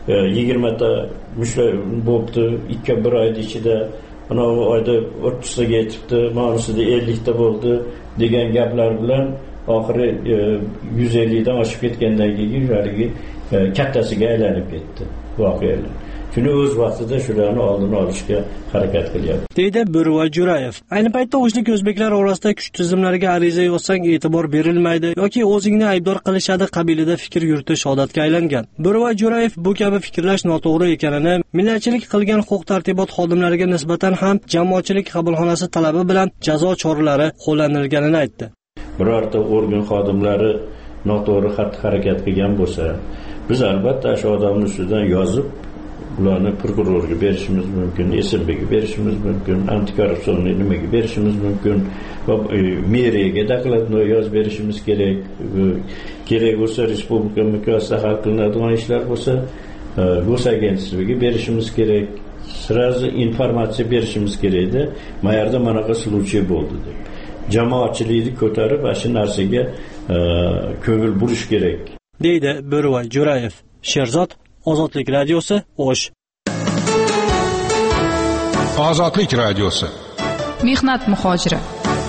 20 ta mushlar bo'libdi, 2-1 oy ichida, mana bu oyda 30 taga yetibdi, ma'nosida 50 ta bo'ldi degan gaplar bilan oxiri 150 dan oshib ketgandan keyin haligi kattasiga aylanib ketdi voqealar. Shuni o'z vaqtida shularni oldini olishga harakat qilyapti, deydi Bo'riboy Jo'rayev. Ayni paytda o'shlik o'zbeklar orasida kuch tizimlariga ariza yozsang e'tibor berilmaydi yoki o'zingni aybdor qilishadi qabilida fikr yuritish odatga aylangan. Bo'riboy Jo'rayev bu kabi fikrlash noto'g'ri ekanini, millatchilik qilgan huquq-tartibot xodimlariga nisbatan ham jamoatchilik qabulxonasi talabi bilan jazo choralari qo'llanilganini aytdi. Birorta organ xodimlari noto'g'ri xatti-harakat qilgan bo'lsa, biz albatta shu odamni ustidan yozib ularni prokurorga berishimiz mumkin, SMBga berishimiz mumkin, antikorrupsionniy nimaga berishimiz mumkin va meriyaga dokladnoy yozib berishimiz kerak. Kerak bo'lsa respublika miqyosida hal qilinadigan ishlar bo'lsa, Gosagentstvoga berishimiz kerak. Sirazi informatsiya berishimiz kerakda, mayarda manaqa sluchiy bo'ldi deb. Jamoatchilikni ko'tarib, shu narsaga ko'ngil burish kerak, deydi Bo'riboy Jo'rayev. Sherzod, Ozodlik radiosi, O'sh. Ozodlik radiosi. Mehnat muhojiri.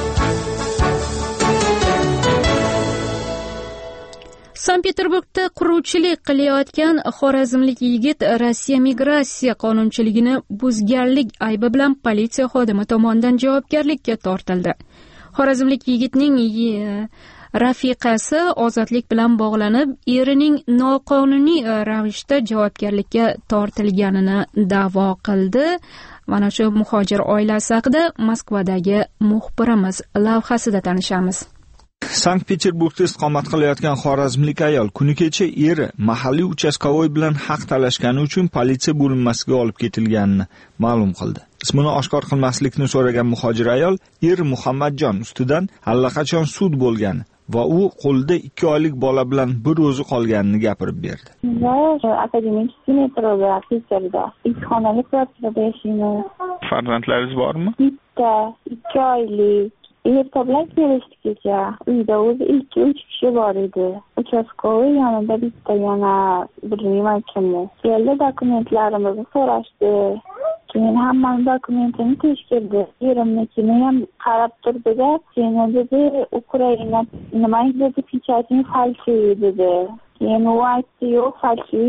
Sankt-Peterburgda quruvchilik qilayotgan xorazmlik yigit Rossiya migratsiya qonunchiligini buzganlik aybi bilan politsiya xodimi tomonidan javobgarlikka tortildi. Xorazmlik yigitning rafiqasi ozodlik bilan bog'lanib, erining noqonuniy ravishda javobgarlikka tortilganini da'vo qildi. Mana shu muhojir oilasi haqida Moskvadagi muxbirimiz lavhasida tanishamiz. Sankt-Peterburgda istiqomat qilayotgan xorazmlik ayol kuni kecha eri mahalliy uchastkovoy bilan haq talashgani uchun politsiya bo'linmasiga olib ketilganini ma'lum qildi. Ismini oshkor qilmaslikni so'ragan muhojir ayol eri Muhammadjon ustidan allaqachon sud bo'lgani va u qo'lida 2 oylik bola bilan bir o'zi qolganini gapirib berdi. Akademik metroda, Peterda, ikki kvartirada yashaymiz. Farzandlaringiz bormi? Bitta, 2 oylik. Erta bilan kelishdi kecha. Uyda o'zi 2-3 kishi bor edi. Uchastkovoy yonida bitta yana bilmayman kim u. Keldi, dokumentlarimizni so'rashdi. keyin hammani dokumentini tekshirdi. Erimnikini ham qarab turdi-da, seni dedi Ukraina nima dedi, pichating falshiy dedi. Keyin u aytdi, yo'q, falshiy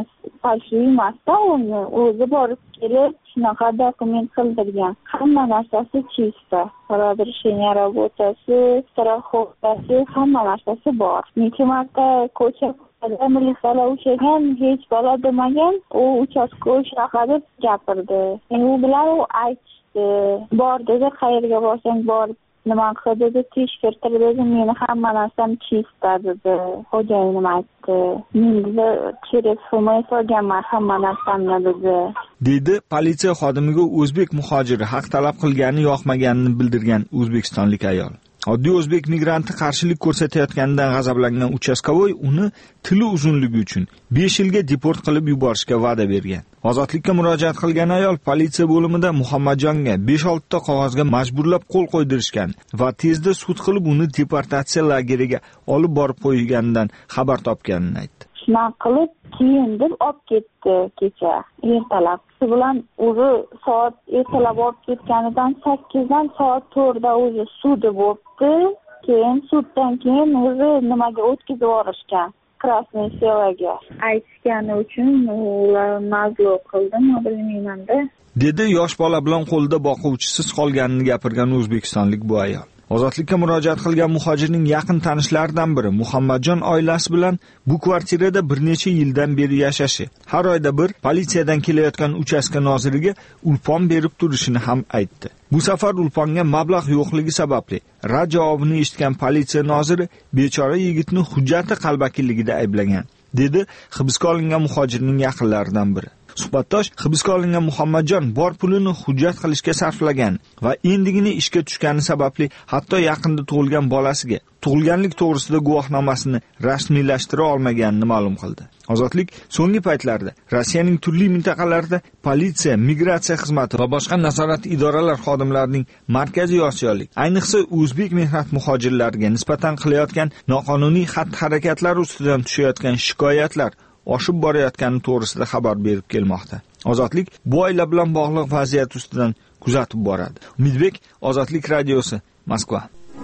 emas-da, uni o'zi borib kelib shunaqa dokument qildirgan. Hamma narsasi chista. Разрешение работасы, страховкасы, hamma narsasi bor. Necha marta ko'cha militsiyalar ushlagan, hech bola demagan, u uchastkov shunaqa deb gapirdi. U bilan u aytdi, bor dedi, qayerga borsang bor, nima qil dedi, tekshirtir dedi, meni hamma narsam chista dedi. Xo'jayinim aytdi, menda kerak summa solganman hamma narsamni dedi. Dedi politsiya xodimiga o'zbek muhojiri haq talab qilgani yoqmaganini bildirgan o'zbekistonlik ayol. Oddiy o'zbek migranti qarshilik ko'rsatayotganidan g'azablangan uchastkovoy uni tili uzunligi uchun 5 yilga deport qilib yuborishga va'da bergan. Ozodlikka murojaat qilgan ayol politsiya bo'limida Muhammadjonga 5-6 ta qog'ozga majburlab qo'l qo'ydirishgan va tezda sud qilib uni deportatsiya lageriga olib borib qo'ygandan xabar topganini aytdi. Shunaqa qilib keyin deb olib ketdi kecha ertalab. Shu bilan o'zi soat ertalab olib ketganidan 8 dan soat 4 da o'zi sudi bo'ldi. Keyin suddan keyin o'zi nimaga o'tkazib yuborishgan. Krasnoy selaga aytgani uchun ular nazlo qildim, bilmayman-da. Dedi yosh bola bilan qo'lda boquvchisiz qolganini gapirgan o'zbekistonlik bu ayol. Ozodlikka murojaat qilgan muhojirning yaqin tanishlaridan biri Muhammadjon oilasi bilan bu kvartirada bir necha yildan beri yashashi, har oyda bir politsiyadan kelayotgan uchastka noziriga ulpon berib turishini ham aytdi. Bu safar ulponga mablag' yo'qligi sababli rad javobini eshitgan politsiya noziri bechora yigitni hujjati qalbakilligida ayblagan, dedi hibsga olingan muhojirning yaqinlaridan biri. Suhbatdosh hibsga olingan Muhammadjon bor pulini hujjat qilishga sarflagan va endigina ishga tushgani sababli hatto yaqinda tug'ilgan bolasiga tug'ilganlik to'g'risida guvohnomasini rasmiylashtira olmaganini ma'lum qildi. Ozodlik so'nggi paytlarda Rossiyaning turli mintaqalarida politsiya, migratsiya xizmati va boshqa nazorat idoralar xodimlarining Markaziy Osiyolik, ayniqsa o'zbek mehnat muhojirlariga nisbatan qilayotgan noqonuniy xatti-harakatlari ustidan tushayotgan shikoyatlar oshib borayotgani to'g'risida xabar berib kelmoqda. Ozodlik bu oila bilan bog'liq vaziyat ustidan kuzatib boradi. Umidbek, Ozodlik radiosi, Moskva.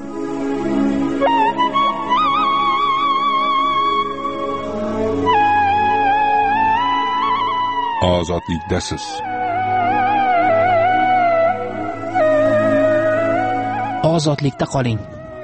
Ozodlikdasiz. Ozodlikda qoling.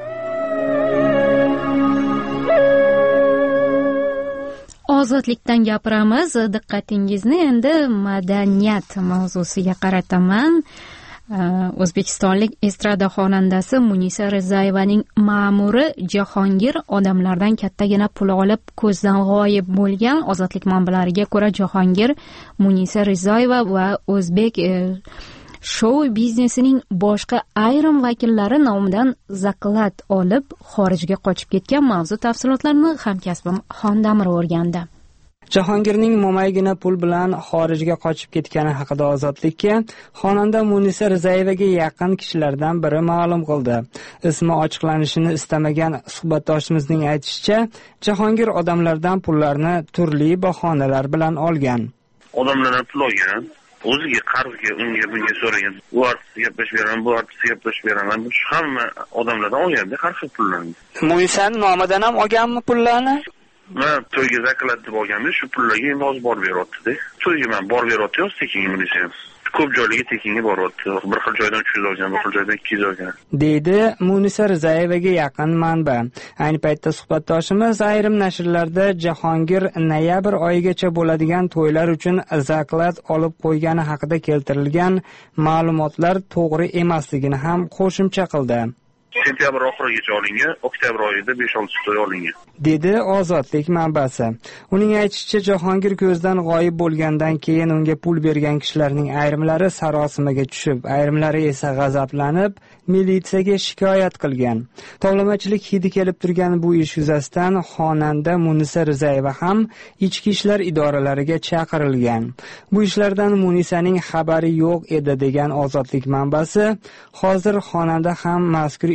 Ozodlikdan gapiramiz. Diqqatingizni endi madaniyat mavzusiga qarataman. O'zbekistonlik estrada xonandasi Munisa Rizayevaning ma'muri Jahongir odamlardan kattagina pul olib ko'zdan g'oyib bo'lgan. Ozodlik manbalariga ko'ra Jahongir Munisa Rizayeva va o'zbek shou biznesining boshqa ayrim vakillari nomidan zaklad olib xorijga qochib ketgan. Mavzu tafsilotlarini hamkasbim Xondamir o'rgandi. Jahongirning mo'maygina pul bilan xorijga qochib ketgani haqida Ozodlikka xonanda Munisa Rizayevaga yaqin kishilardan biri ma'lum qildi. Ismi ochiqlanishini istamagan suhbatdoshimizning aytishicha, Jahongir odamlardan pullarni turli bahonalar bilan olgan. Odamlardan pul olgan, o'ziga qarzga, unga bunga so'ragan. Bu artistga gaplashib beraman, bu artistga gaplashib beraman. Shu hamma odamlardan olgan-da har xil pullarni. Munisaning nomidan ham olganmi pullarni? Men to'yga zaklad deb olganman, shu pullarga endi hozir borib beryapti-da. To'yga men borib beryapti, tekinga desam. Ko'p joylarga tekinga boryapti. Bir xil joydan 300 olgan, bir xil joydan 200 olgan. Deydi Munisa Rizayevaga yaqin manba. Ayni paytda suhbatdoshimiz ayrim nashrlarda Jahongir noyabr oyigacha bo'ladigan to'ylar uchun zaklad olib qo'ygani haqida keltirilgan ma'lumotlar to'g'ri emasligini ham qo'shimcha qildi. Sentyabr oxirigacha olingan, oktyabr oyida 5-6 to'y olingan. Dedi Ozodlik manbasi. Uning aytishicha, Jahongir ko'zdan g'oyib bo'lgandan keyin unga pul bergan kishilarning ayrimlari sarosimaga tushib, ayrimlari esa g'azablanib, militsiyaga shikoyat qilgan. Tovlamachilik hidi kelib turgan bu ish yuzasidan xonanda Munisa Rizayeva ham ichki ishlar idoralariga chaqirilgan. Bu ishlardan Munisaning xabari yo'q edi degan Ozodlik manbasi, hozir xonanda ham mazkur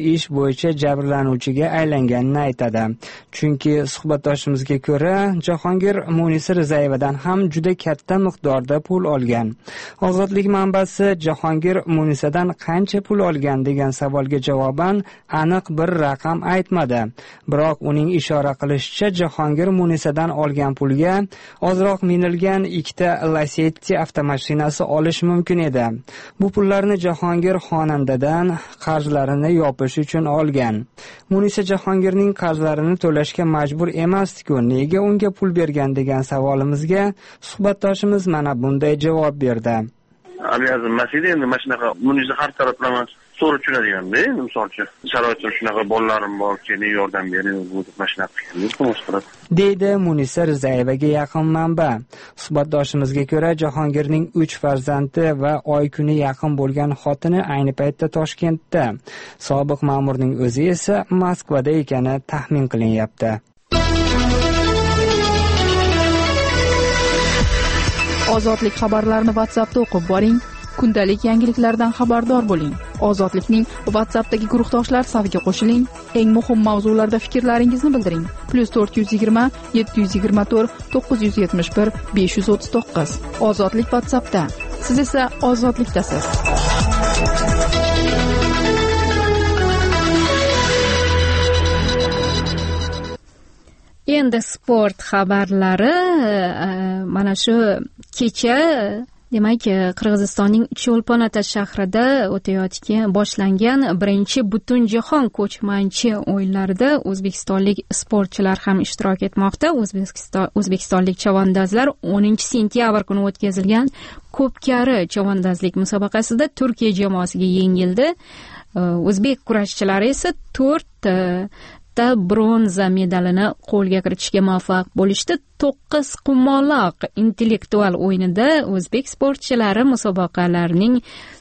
ish bo'yicha jabrlanuvchiga aylanganini aytadi. Chunki suhbatdoshimizga ko'ra, Jahongir Munisa Rizayevadan ham juda katta miqdorda pul olgan. Ozodlik manbasi Jahongir Munisadan qancha pul olgan degan savolga javoban aniq bir raqam aytmadi. Biroq uning ishora qilishicha, Jahongir Munisadan olgan pulga ozroq minilgan 2ta Lacetti avtomashinasi olish mumkin edi. Bu pullarni Jahongir xonandadan qarzlarini yopish uchun olgan. Munisa Jahongirning qarzlarini to'lashga majbur emasdi-ku, nega unga pul bergan degan savolimizga suhbatdoshimiz mana bunday javob berdi. Abiyazim masjidi endi mana shunaqa Munisa har taraflama so'rab tushunadigan-da, endi misol uchun sharoitim shunaqa bolalarim bor, keling yordam bering, bu mana shunaqa deydi Munisa Rizayevaga yaqin manba. Suhbatdoshimizga ko'ra, Jahongirning 3 farzandi va oy kuni yaqin bo'lgan xotini ayni paytda Toshkentda. Sobiq ma'murning o'zi esa Moskvada ekani taxmin qilinyapti. Ozodlik xabarlarini WhatsAppda o'qib boring. Kundalik yangiliklardan xabardor bo'ling. Ozodlikning WhatsAppdagi guruhdoshlar safiga qo'shiling. Eng muhim mavzularda fikrlaringizni bildiring. +420 724 971 539. Ozodlik WhatsAppda. Siz esa ozodlikdasiz. Endi sport xabarlari mana shu kecha demak Qirg'izistonning Cho'lpon-Ota shahrida boshlangan birinchi Butunjahon ko'chmanchi o'yinlarida o'zbekistonlik sportchilar ham ishtirok etmoqda. O'zbekistonlik chavandozlar 10-sentyabr kuni o'tkazilgan ko'pkari chavandozlik musobaqasida Turkiya jamoasiga yengildi. O'zbek kurashchilari esa 4 bronza medalini qo'lga kiritishga muvaffaq bo'lishdi. 9 qumaloq intellektual o'yinida o'zbek sportchilari musobaqalarning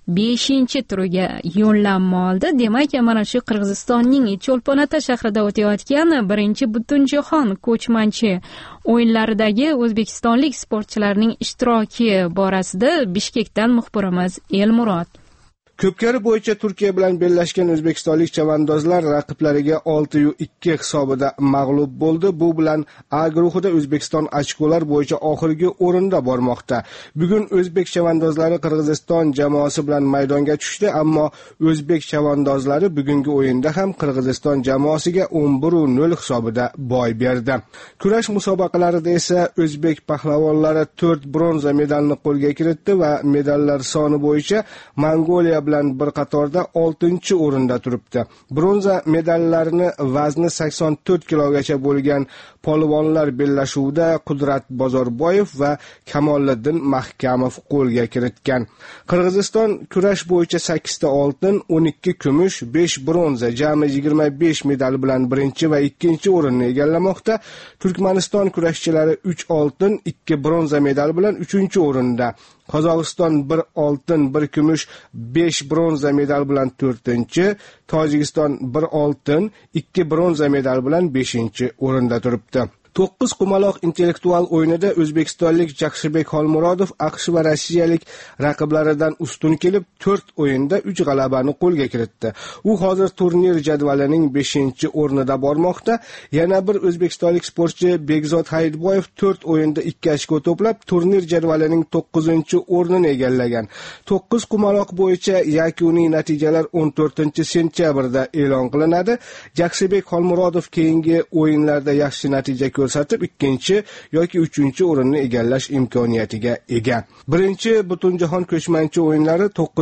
5-turiga yo'llanma oldi. Demak, mana shu Qirg'izistonning Cho'lpon-Ota shahrida o'tayotgan birinchi Butunjahon ko'chmanchi o'yinlaridagi o'zbekistonlik sportchilarning ishtiroki borasida Bishkekdan muxbirimiz Elmurod. Ko'pkari bo'yicha Turkiya bilan bellashgan o'zbekistonlik chavandozlar raqiblariga 6-2 hisobida mag'lub bo'ldi. Bu bilan A guruhida O'zbekiston ochkolar bo'yicha oxirgi o'rinda bormoqda. Bugun o'zbek chavandozlari Qirg'iziston jamoasi bilan maydonga tushdi, ammo o'zbek chavandozlari bugungi o'yinda ham Qirg'iziston jamoasiga 11-0 hisobida boy berdi. Kurash musobaqalarida esa o'zbek pahlavonlari 4 bronza medalni qo'lga kiritdi va medallar soni bo'yicha Mongoliya bilan bir qatorda 6-o'rinda turibdi. Bronza medallarini vazni 84 kilogacha bo'lgan polvonlar bellashuvida Qudrat Bozorboyev va Kamoliddin Mahkamov qo'lga kiritgan. Qirg'iziston kurash bo'yicha 8 ta oltin, 12 kumush, 5 bronza, jami 25 medal bilan birinchi va ikkinchi o'rinni egallamoqda. Turkmaniston kurashchilari 3 oltin, 2 bronza medal bilan 3-o'rinda. Qozog'iston 1 oltin, 1 kumush, 5 bronza medal bilan 4-chi, Tojikiston 1 oltin, 2 bronza medal bilan 5-o'rinda turibdi. 9 qumaloq intellektual o'yinida o'zbekistonlik Jaxshibek Xolmurodov AQSh va rossiyalik raqiblaridan ustun kelib 4 o'yinda 3 g'alabani qo'lga kiritdi. U hozir turnir jadvalining 5-o'rnida bormoqda. Yana bir o'zbekistonlik sportchi Bekzod Hayitboyev 4 o'yinda 2 ochko to'plab turnir jadvalining 9-o'rnini egallagan. 9 qumaloq bo'yicha yakuniy natijalar 14-sentyabrda e'lon qilinadi. Jaxshibek Xolmurodov keyingi o'yinlarda yaxshi natija ko'rsatib 2 yoki 3-o'rinni egallash imkoniyatiga ega. Birinchi Butunjahon ko'chmanchi o'yinlari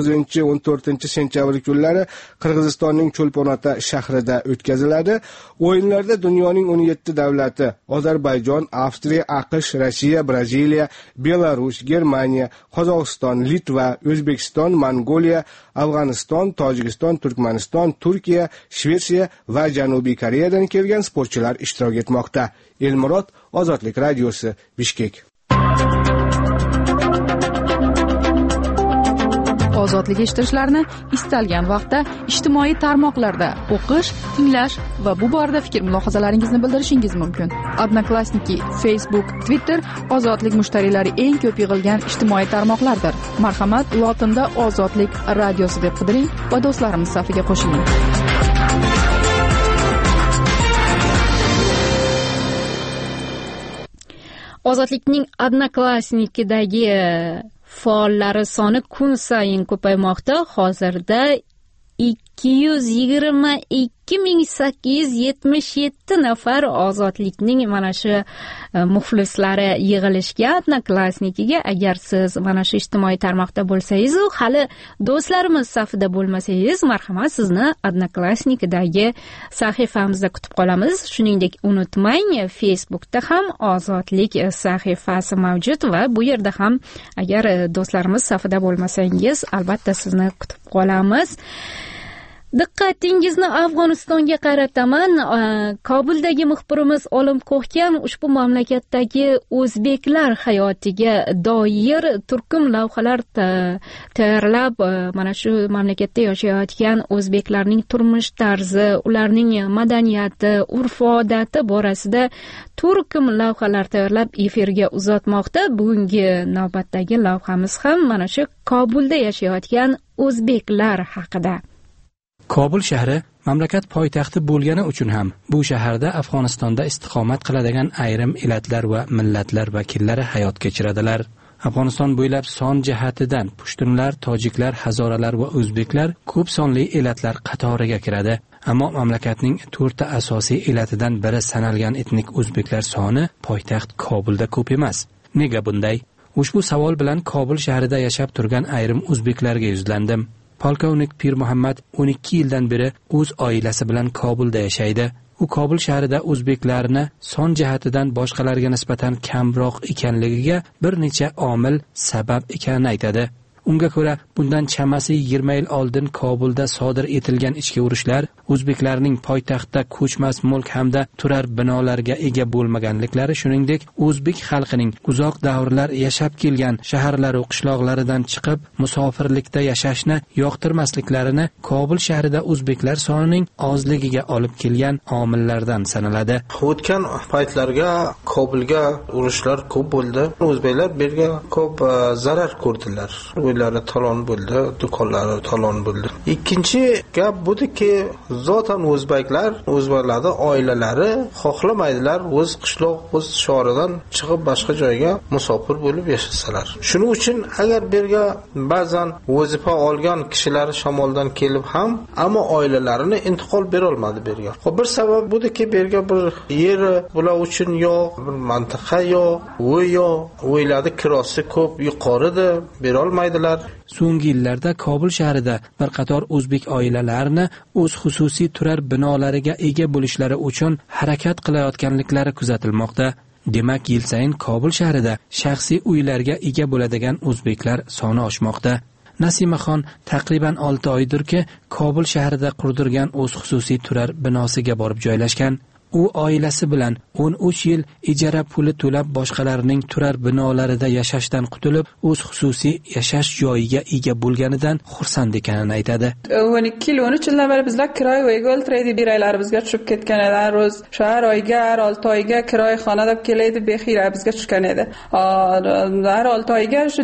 9-14 sentyabr kunlari Qirg'izistonning Cho'lpon-Ota shahrida o'tkaziladi. O'yinlarda dunyoning 17 davlati, Ozarbayjon, Avstriya, AQSh, Rossiya, Braziliya, Belarus, Germaniya, Qozog'iston, Litva, O'zbekiston, Mongoliya, Afg'oniston, Tojikiston, Turkmaniston, Turkiya, Shvetsiya va Janubiy Koreyadan kelgan sportchilar ishtirok etmoqda. Elmurod, Ozodlik radiosi, Bishkek. Ozodlik eshitishlarini istalgan vaqtda ijtimoiy tarmoqlarda o'qish, tinglash va bu borada fikr-mulohazalaringizni bildirishingiz mumkin. Odnoklassniki, Facebook, Twitter Ozodlik mushtariylari eng ko'p yig'ilgan ijtimoiy tarmoqlardir. Marhamat, lotinda Ozodlik radiosi deb qidiring va do'stlarimiz safiga qo'shiling. Ozodlikning Odnoklassnikidagi faollari soni kun sayin ko'paymoqda. Hozirda 222.877 nafar ozodlikning mana shu muxlislari yig'ilishgan Odnoklassnikiga. Agar siz mana shu ijtimoiy tarmoqda bo'lsangiz, hali do'stlarimiz safida bo'lmasangiz, marhamat, sizni Odnoklassnikidagi sahifamizda kutib qolamiz. Shuningdek, unutmang, Facebookda ham ozodlik sahifasi mavjud va bu yerda ham agar do'stlarimiz safida bo'lmasangiz, albatta sizni kutib qolamiz. Diqqatingizni Afg'onistonga qarataman. Kobuldagi muxbirimiz Olim Ko'hkam ushbu mamlakatdagi o'zbeklar hayotiga doir turkum lavhalar tayyorlab, mana shu mamlakatda yashayotgan o'zbeklarning turmush tarzi, ularning madaniyati, urf-odati borasida turkum lavhalar tayyorlab efirga uzatmoqda. Bugungi navbatdagi lavhamiz ham mana shu Kobulda yashayotgan o'zbeklar haqida. Kobul shahri mamlakat poytaxti bo'lgani uchun ham bu shaharda Afg'onistonda istiqomat qiladigan ayrim elatlar va millatlar vakillari hayot kechiradilar. Afg'oniston bo'ylab son jihatidan pushtunlar, tojiklar, hazoralar va o'zbeklar ko'p sonli elatlar qatoriga kiradi. Ammo mamlakatning 4 ta asosiy elatidan biri sanalgan etnik o'zbeklar soni poytaxt Kobulda ko'p emas. Nega bunday? Ushbu savol bilan Kobul shahrida yashab turgan ayrim o'zbeklarga yuzlandim. Polkovnik Pir Muhammad 12 yildan beri o'z oilasi bilan Kobulda yashaydi. U Kobul shahrida o'zbeklarni son jihatidan boshqalarga nisbatan kamroq ekanligiga bir necha omil sabab ekanini aytadi. Unga ko'ra, bundan chamasi 20 yil oldin Kobulda sodir etilgan ichki urushlar o'zbeklarning poytaxtda ko'chmas mulk hamda turar binolarga ega bo'lmaganliklari, shuningdek, o'zbek xalqining uzoq davrlar yashab kelgan shaharlar va qishloqlaridan chiqib musofirlikda yashashni yoqtirmasliklarini Kobul shahrida o'zbeklar sonining ozligiga olib kelgan omillardan sanaladi. O'tgan paytlarga Kobulga urushlar ko'p bo'ldi. O'zbeklar bu yerga ko'p zarar ko'rdilar. Uylari talon bo'ldi, do'konlari talon bo'ldi. Ikkinchi gap budiki, zotan o'zbeklarning oilalari xohlamaydilar o'z qishloq, o'z shahridan chiqib boshqa joyga musofir bo'lib yashasalar. Shuning uchun agar bu yerga ba'zan vazifa olgan kishilar shamoldan kelib ham, ammo oilalarini intiqol bera olmadi bu yerga. Bir sabab budiki, bu yerga bir yer bular uchun yo'q, bir mantiqa yo'q, o'yladi kirosi ko'p yuqoridir, bera olmaydilar. So'nggi yillarda Kobul shahrida bir qator o'zbek oilalarini o'z xususiy turar binolariga ega bo'lishlari uchun harakat qilayotganliklari kuzatilmoqda. Demak, yil sayin Kobul shahrida shaxsiy uylarga ega bo'ladigan o'zbeklar soni oshmoqda. Nasimaxon taqriban 6 oydirki Kobul shahrida qurdirgan o'z xususiy turar binosiga borib joylashgan. U oilasi bilan 13 yil ijara puli to'lab boshqalarning turar binolarida yashashdan qutulib, o'z xususiy yashash joyiga ega bo'lganidan xursand ekanini aytadi. 12 yil 13 yildan beri bizlar kiroy va egol treydi birallarimizga tushib ketgan edi. Ro'z shahar oyga, har 6 oyga kiroy xona deb kelaydi, bexira bizga tushgan edi. Har 6 oyga shu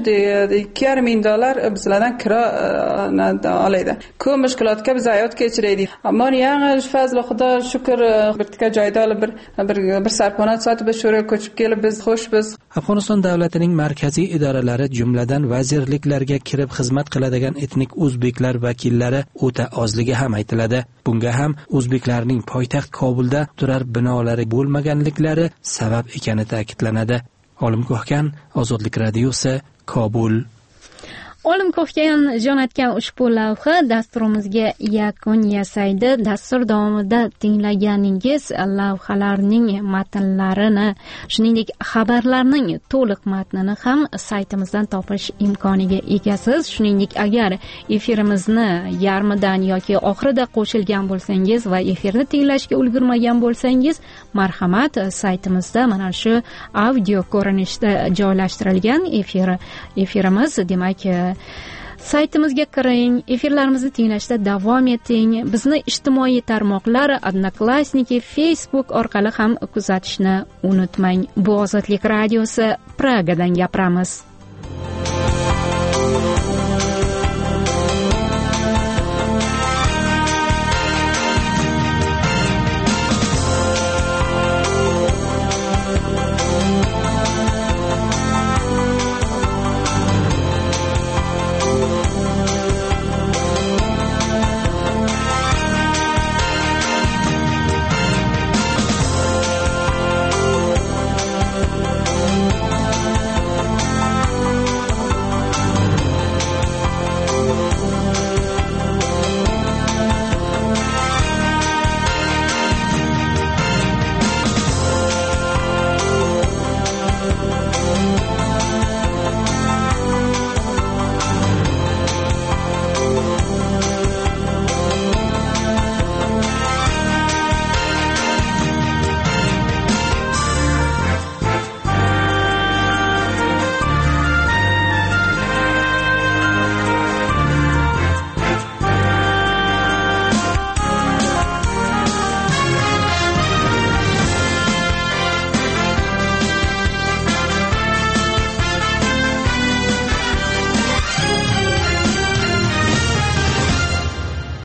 $2,500 bizlardan kiro oladi. Ko'p mushkulotga biz hayot kechiraydik. Ammo yangi fazl Xudo shukr bir joyda bir sarponat sotib sho'ra ko'chib kelib biz xo'shbiz. Afg'oniston davlatining markaziy idoralari, jumladan vazirliklarga kirib xizmat qiladigan etnik o'zbeklar vakillari o'ta ozligi ham aytiladi. Bunga ham o'zbeklarning poytaxt Kobulda turar binolari bo'lmaganliklari sabab ekani ta'kidlanadi. Olim Ko'hkan, Ozodlik radiosi, Kobul. Olim Ko'hkan jo'natgan ushbu lavha dasturimizga yakun yasaydi. Dastur davomida tinglaganingiz lavhalarning matnlarini, shuningdek xabarlarning to'liq matnini ham saytimizdan topish imkoniga egasiz. Shuningdek, agar efirimizni yarmidan yoki oxirida qo'shilgan bo'lsangiz va efirni tinglashga ulgurmagan bo'lsangiz, marhamat, saytimizda mana shu audio ko'rinishda joylashtirilgan efirimiz, demak, saytimizga kiring, efirlarimizni tinglashda davom eting. Bizni ijtimoiy tarmoqlar Odnoklassniki, Facebook orqali ham kuzatishni unutmang. Bu Ozodlik radiosi, Pragadan gapiramiz.